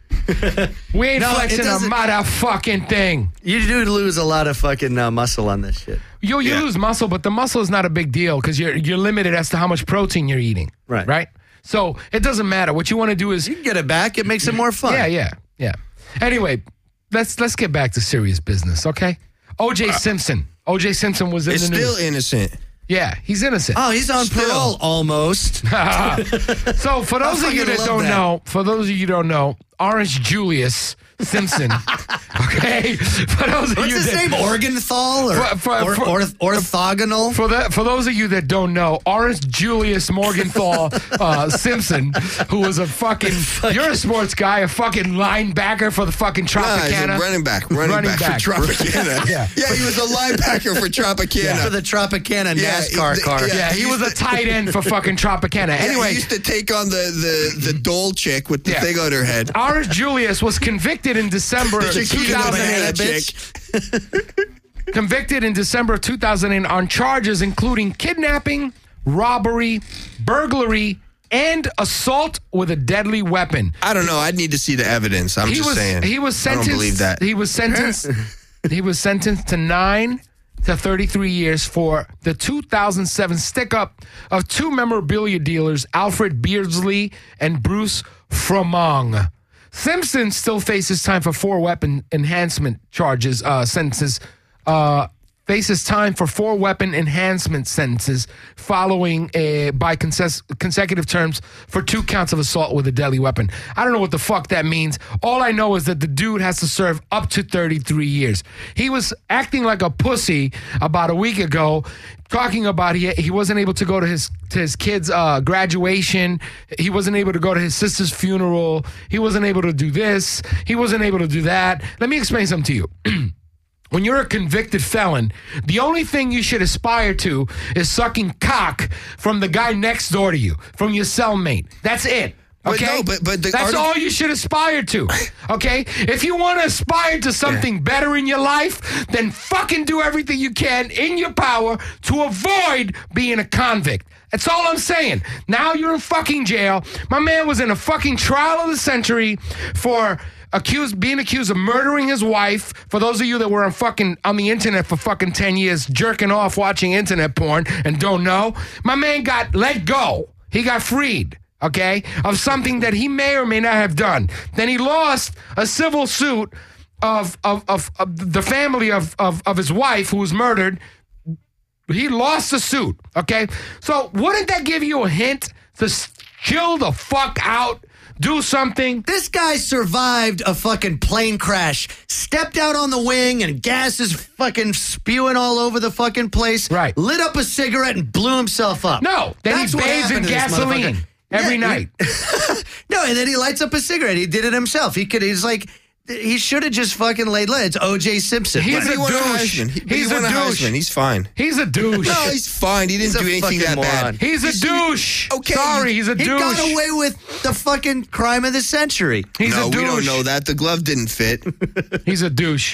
We ain't No, it flexing a doesn't- motherfucking thing. You do lose a lot of fucking muscle on this shit. You lose muscle, but the muscle is not a big deal because you're limited as to how much protein you're eating. Right. Right? So it doesn't matter. What you want to do is You can get it back. It makes it more fun. Yeah. Anyway, let's get back to serious business, okay? O.J. Simpson. O.J. Simpson was in It's the still news. innocent. Yeah, he's innocent. Oh, he's on Still. parole almost. So for those of you fucking that don't know, Orange Julius Simpson. Okay, for those of What's you his that, name? Organthal or orthogonal? For those of you that don't know, Orange Julius Morgenthau Simpson, who was a fucking you're a sports guy, a fucking linebacker for the fucking Nah, he's Tropicana. a running back for Tropicana. Yeah. Yeah, he was a linebacker for Tropicana. For the Tropicana Yeah, NASCAR car. Yeah, he was a tight end for fucking Tropicana. Yeah, Anyway, he used to take on the Dole chick with the Yeah. thing on her head. Orange Julius was convicted in December of The chicken banana 2008. chick. Convicted in December of 2008 on charges including kidnapping, robbery, burglary, and assault with a deadly weapon. I don't know. I'd need to see the evidence. I'm just saying. He was sentenced. I don't believe that. He was sentenced to 9 to 33 years for the 2007 stick-up of 2 memorabilia dealers, Alfred Beardsley and Bruce Fromong. Simpson still faces time for 4 weapon enhancement charges, faces time for 4 weapon enhancement sentences following by consecutive terms for 2 counts of assault with a deadly weapon. I don't know what the fuck that means. All I know is that the dude has to serve up to 33 years. He was acting like a pussy about a week ago, talking about he wasn't able to go to his kid's graduation. He wasn't able to go to his sister's funeral. He wasn't able to do this. He wasn't able to do that. Let me explain something to you. When you're a convicted felon, the only thing you should aspire to is sucking cock from the guy next door to you, from your cellmate. That's it. But Okay? no, but the that's all you should aspire to. Okay? If you want to aspire to something better in your life, then fucking do everything you can in your power to avoid being a convict. That's all I'm saying. Now you're in fucking jail. My man was in a fucking trial of the century for being accused of murdering his wife. For those of you that were on the internet for fucking 10 years, jerking off, watching internet porn, and don't know, my man got let go. He got freed, okay, of something that he may or may not have done. Then he lost a civil suit of the family of his wife who was murdered. He lost the suit, okay? So wouldn't that give you a hint to chill the fuck out? Do something. This guy survived a fucking plane crash, stepped out on the wing, and gas is fucking spewing all over the fucking place. Right. Lit up a cigarette and blew himself up. No, then That's he what bathes in happened to this gasoline motherfucker. every Yeah, night. No, and then he lights up a cigarette. He did it himself. He should have just fucking laid low. It's O.J. Simpson. He's But a he won douche. Heisman. He's He a won douche. Heisman. He's fine. He's a douche. No, he's fine. He didn't He's a do anything that fucking moron. bad. He's a douche. Okay, Sorry, he's a He douche. got away with the fucking crime of the century. He's No, a douche. we don't know that. The glove didn't fit. He's a douche.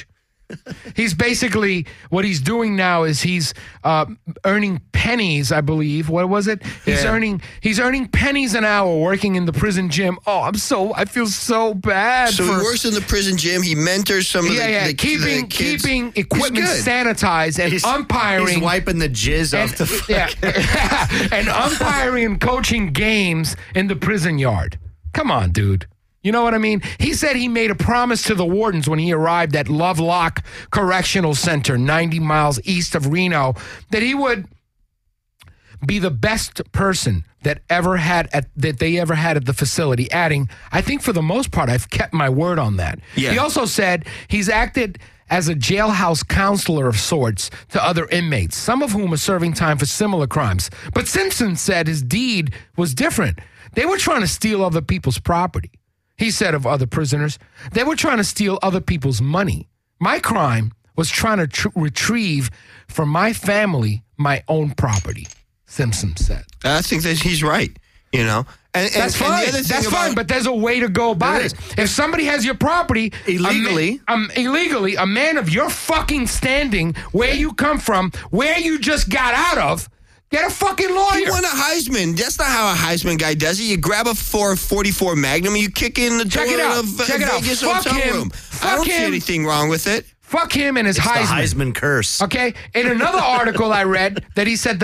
He's basically, what he's doing now is he's earning pennies, I believe. What was it? He's earning pennies an hour working in the prison gym. Oh, I feel so bad. So he works in the prison gym. He mentors some of the kids. Keeping equipment sanitized and umpiring. He's wiping the jizz off the and umpiring and coaching games in the prison yard. Come on, dude. You know what I mean? He said he made a promise to the wardens when he arrived at Lovelock Correctional Center, 90 miles east of Reno, that he would be the best person that they ever had at the facility, adding, I think for the most part, I've kept my word on that. Yeah. He also said he's acted as a jailhouse counselor of sorts to other inmates, some of whom are serving time for similar crimes. But Simpson said his deed was different. They were trying to steal other people's property. He said of other prisoners, they were trying to steal other people's money. My crime was trying to retrieve from my family my own property, Simpson said. I think that he's right, you know. That's fine. That's fine, but there's a way to go about it. If somebody has your property illegally, a man of your fucking standing, where you come from, where you just got out of, get a fucking lawyer. He won a Heisman. That's not how a Heisman guy does it. You grab a 444 Magnum and you kick in the door of Vegas hotel room. I don't see anything wrong with it. Fuck him and his Heisman. The Heisman curse. Okay. In another article I read that he said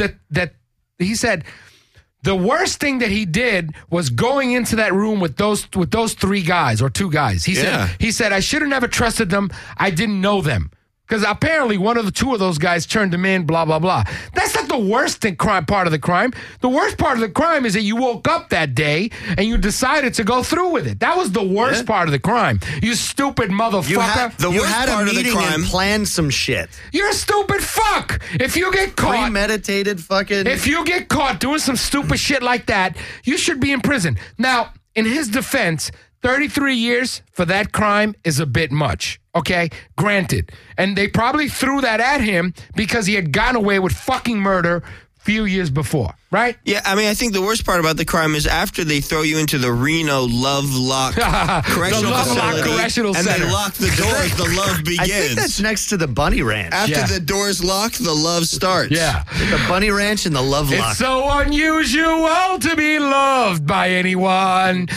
the worst thing that he did was going into that room with those three guys or two guys. He said I should have never trusted them. I didn't know them. Because apparently two of those guys turned him in, blah, blah, blah. That's not the worst part of the crime. The worst part of the crime is that you woke up that day and you decided to go through with it. That was the worst part of the crime. You stupid motherfucker. You had a meeting and planned some shit. You're a stupid fuck. If you get caught. Premeditated fucking. If you get caught doing some stupid shit like that, you should be in prison. Now, in his defense, 33 years for that crime is a bit much. Okay, granted. And they probably threw that at him because he had gotten away with fucking murder a few years before, right? Yeah, I mean, I think the worst part about the crime is after they throw you into the Reno Lovelock Correctional Facility, and they lock the doors, the love begins. I think that's next to the Bunny Ranch. After the doors lock, the love starts. Yeah. The Bunny Ranch and the Lovelock. It's so unusual to be loved by anyone.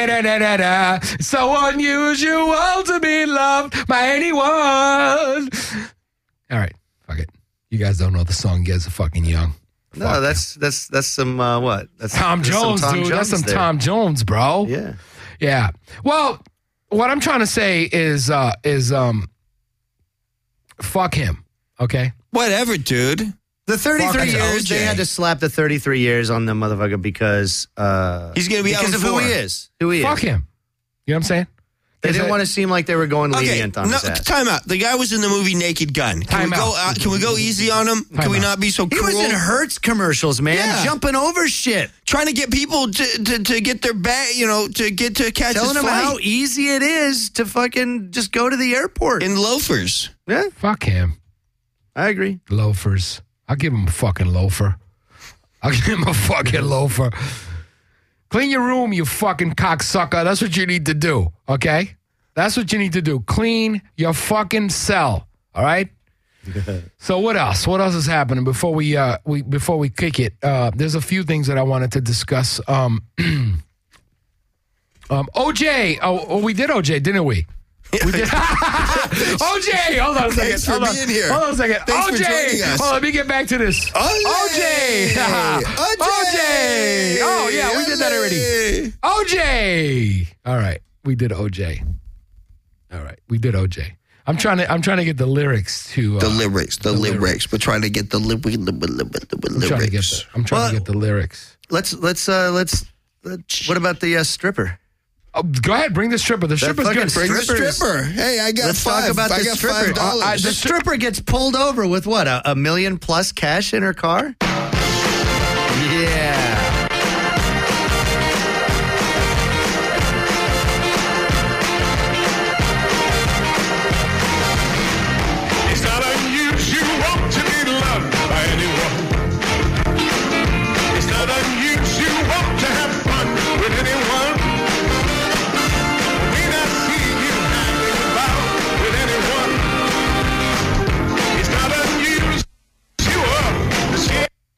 So unusual to be loved by anyone. All right, fuck it. You guys don't know the song. You guys are fucking young. No, that's some what? That's Tom Jones, dude. That's some Tom Jones, bro. Yeah. Well, what I'm trying to say is fuck him. Okay. Whatever, dude. The 33 years, they had to slap the 33 years on the motherfucker because he's gonna be because out of who he is. Who he is. Fuck him. You know what I'm saying? They didn't want to seem like they were going lenient on his ass. Time out. The guy was in the movie Naked Gun. Can we go easy on him? Can we not be so cruel? He was in Hertz commercials, man, jumping over shit. Trying to get people to get their bag, to get to catch his flight. Telling them how easy it is to fucking just go to the airport. In loafers. Yeah. Fuck him. I agree. Loafers. I'll give him a fucking loafer. I'll give him a fucking loafer. Clean your room, you fucking cocksucker. That's what you need to do, okay? That's what you need to do. Clean your fucking cell, all right? So what else? What else is happening before we kick it? There's a few things that I wanted to discuss. OJ. Oh, we did OJ, didn't we? We did. OJ, hold on a second. Thanks for being here. Hold on a second. Thanks OJ, for joining us. Hold on, let me get back to this. OJ. OJ. Oh yeah, we did that already. OJ. All right, we did OJ. All right, we did OJ. I'm trying to get the lyrics to the lyrics. We're trying to get the lyrics. I'm trying to get the lyrics. Let's. What about the stripper? Oh, go ahead, bring the stripper. The stripper's good. Bring the stripper. Hey, I got Let's talk about the stripper. The stripper gets pulled over with what? $1 million plus cash in her car? Yeah. It's not unusual to be loved by anyone. It's not unusual to have fun with anyone. We not see you hanging about with anyone.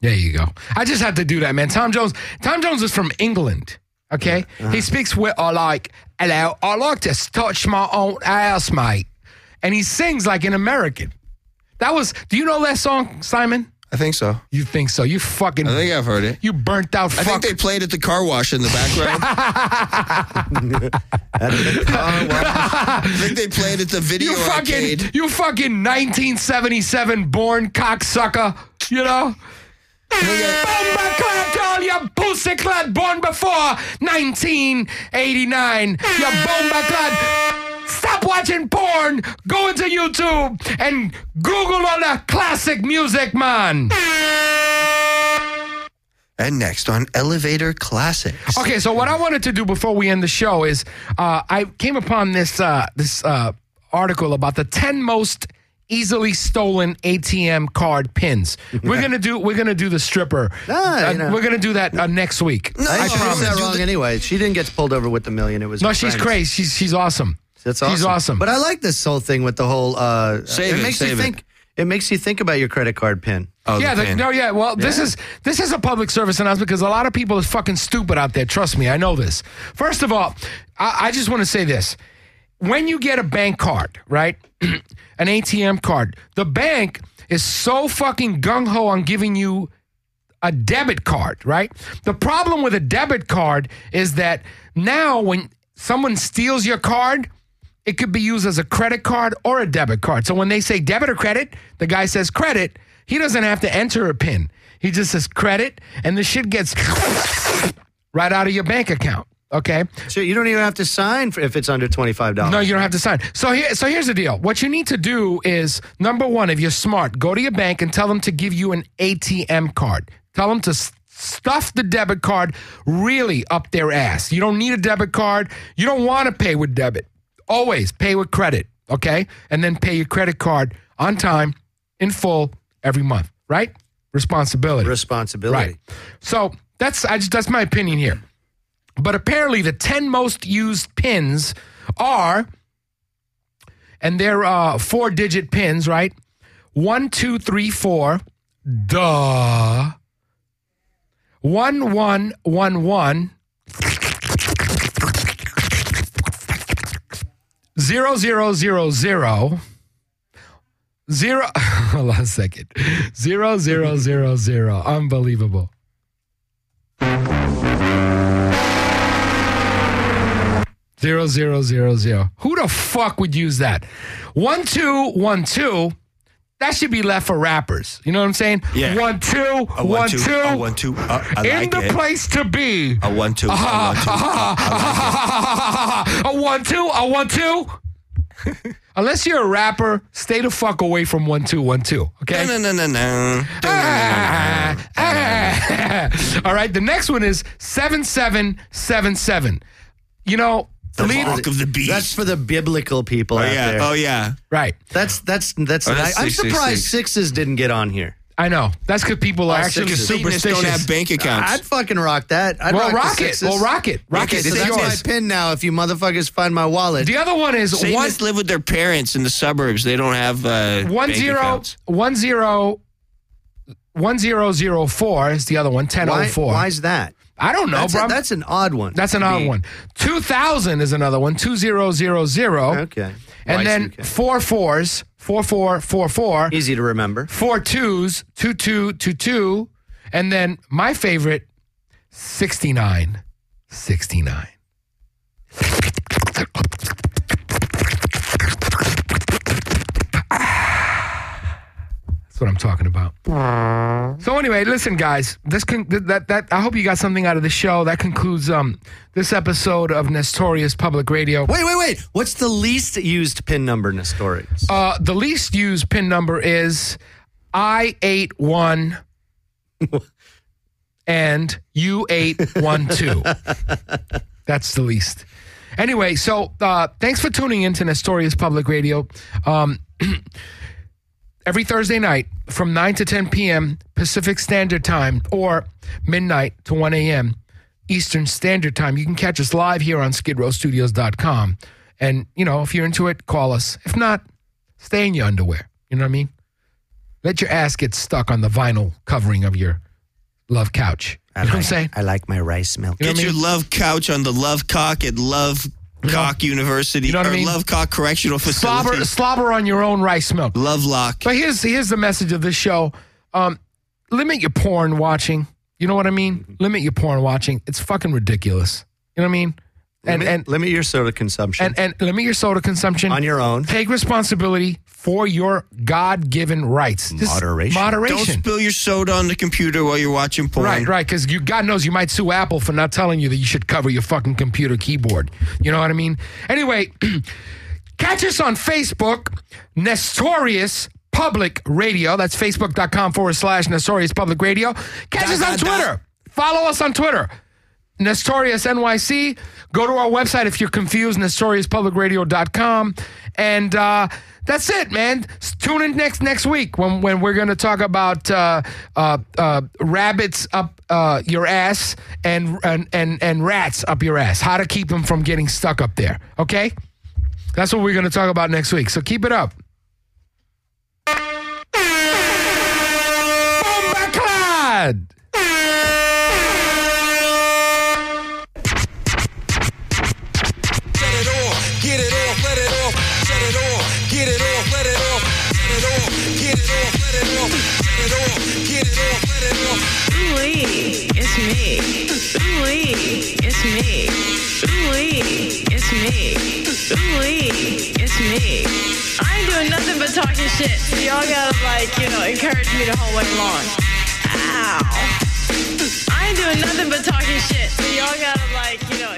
There you go. I just had to do that, man. Tom Jones is from England. Okay, he speaks with hello. I like to touch my own ass, mate, and he sings like an American. Do you know that song, Simon? I think so. You think so? You fucking. I think I've heard it. You burnt out. I think they played at the car wash in the background. I think they played at the video arcade. You fucking 1977 born cocksucker. You know. Bomba clad girl, you pussy clad born before 1989. You bomba clad. Stop watching porn. Go into YouTube and Google all the classic music, man. And next on Elevator Classics. Okay, so what I wanted to do before we end the show is I came upon this article about the 10 most easily stolen ATM card pins. We're gonna do the stripper. We're gonna do that next week. No, I promise. That wrong anyway. She didn't get pulled over with the million. It was she's crazy. She's awesome. That's awesome. She's awesome. But I like this whole thing with the whole. It makes you think about your credit card pin. Oh, yeah, pin. Well, this is a public service announcement because a lot of people is fucking stupid out there. Trust me, I know this. First of all, I just want to say this: when you get a bank card, right, an ATM card, the bank is so fucking gung ho on giving you a debit card, right? The problem with a debit card is that now when someone steals your card, it could be used as a credit card or a debit card. So when they say debit or credit, the guy says credit. He doesn't have to enter a PIN. He just says credit, and the shit gets right out of your bank account. Okay? So you don't even have to sign if it's under $25. No, you don't have to sign. So here's the deal. What you need to do is, number one, if you're smart, go to your bank and tell them to give you an ATM card. Tell them to stuff the debit card really up their ass. You don't need a debit card. You don't want to pay with debit. Always pay with credit, okay? And then pay your credit card on time, in full, every month, right? Responsibility. Right. So that's my opinion here. But apparently the 10 most used pins are, and they're 4-digit pins, right? 1, 2, 3, 4. Duh. 1, 1, 1, 1. 0, 0, 0, 0. 0. Hold on a second. 0, 0, 0, 0. Unbelievable. 0, 0, 0, 0. Who the fuck would use that? 1, 2, 1, 2. That should be left for rappers. You know what I'm saying? Yeah. 1, 2, 1, 2. 1, 2. I In like the it. place to be. A 1, 2. A 1, 2. A 1, 2. A 1, 2. Unless you're a rapper, stay the fuck away from 1, 2, 1, 2. Okay? No. All right. The next one is 7777. You know, The mark of the beast. That's for the biblical people out there. Oh, yeah. right. That's that's I'm surprised 666. sixes didn't get on here. I know. That's because people are actually Because Satanists superstitious. don't have bank accounts. I'd fucking rock that. I'd Well, rock rock the it. sixes. Well, rock it. Rock Okay, it. so It's that's yours. my pin now. If you motherfuckers find my wallet. The other one is Satanists live with their parents in the suburbs. They don't have bank accounts. 1004 is the other one. 1004. Why is that? I don't know, bro. That's an odd one. That's an odd one. 2000 is another one. 2000. Okay. And then Y2K. 4 4s. 4444. Easy to remember. 4 2s. 2222. And then my favorite, 69. 69. That's what I'm talking about. So anyway, listen, guys. I hope you got something out of the show. That concludes this episode of Nestorius Public Radio. Wait. What's the least used pin number, Nestorius? The least used pin number is I81 and U812. That's the least. Anyway, so thanks for tuning in to Nestorius Public Radio. Every Thursday night from 9 to 10 p.m. Pacific Standard Time or midnight to 1 a.m. Eastern Standard Time. You can catch us live here on skidrowstudios.com. And, you know, if you're into it, call us. If not, stay in your underwear. You know what I mean? Let your ass get stuck on the vinyl covering of your Love Couch. You know what I'm saying? I like my rice milk. You know Get what I your mean? Love Couch on the Love Cock at Love Cock University You know what I or mean? Love Cock Correctional Facility. Slobber on your own rice milk. Love Lock. But here's the message of this show. Limit your porn watching. You know what I mean? Limit your porn watching. It's fucking ridiculous. You know what I mean? And limit your soda consumption. And limit your soda consumption. On your own. Take responsibility for your God-given rights. Just Moderation. Moderation. Don't spill your soda on the computer while you're watching porn. Right, because God knows you might sue Apple for not telling you that you should cover your fucking computer keyboard. You know what I mean? Anyway, catch us on Facebook, Nestorius Public Radio. That's facebook.com/Nestorius Public Radio. Catch us on Twitter. Follow us on Twitter. Nestorius NYC. Go to our website if you're confused, NestoriusPublicRadio.com. And that's it, man. Tune in next week when we're going to talk about rabbits up your ass and rats up your ass. How to keep them from getting stuck up there. Okay? That's what we're going to talk about next week. So keep it up. Bombaclad! Get it off, let it off, set it off, get it off, let it off, set it off, get it off, let it off, set it off, get it off, let it off. Ooh-wee, it's me. Ooh-wee, it's me. Ooh-wee, it's me. Ooh-wee, it's me. I ain't doing nothing but talking shit, so y'all gotta, encourage me the whole way long. Ow. I ain't doing nothing but talking shit, so y'all gotta,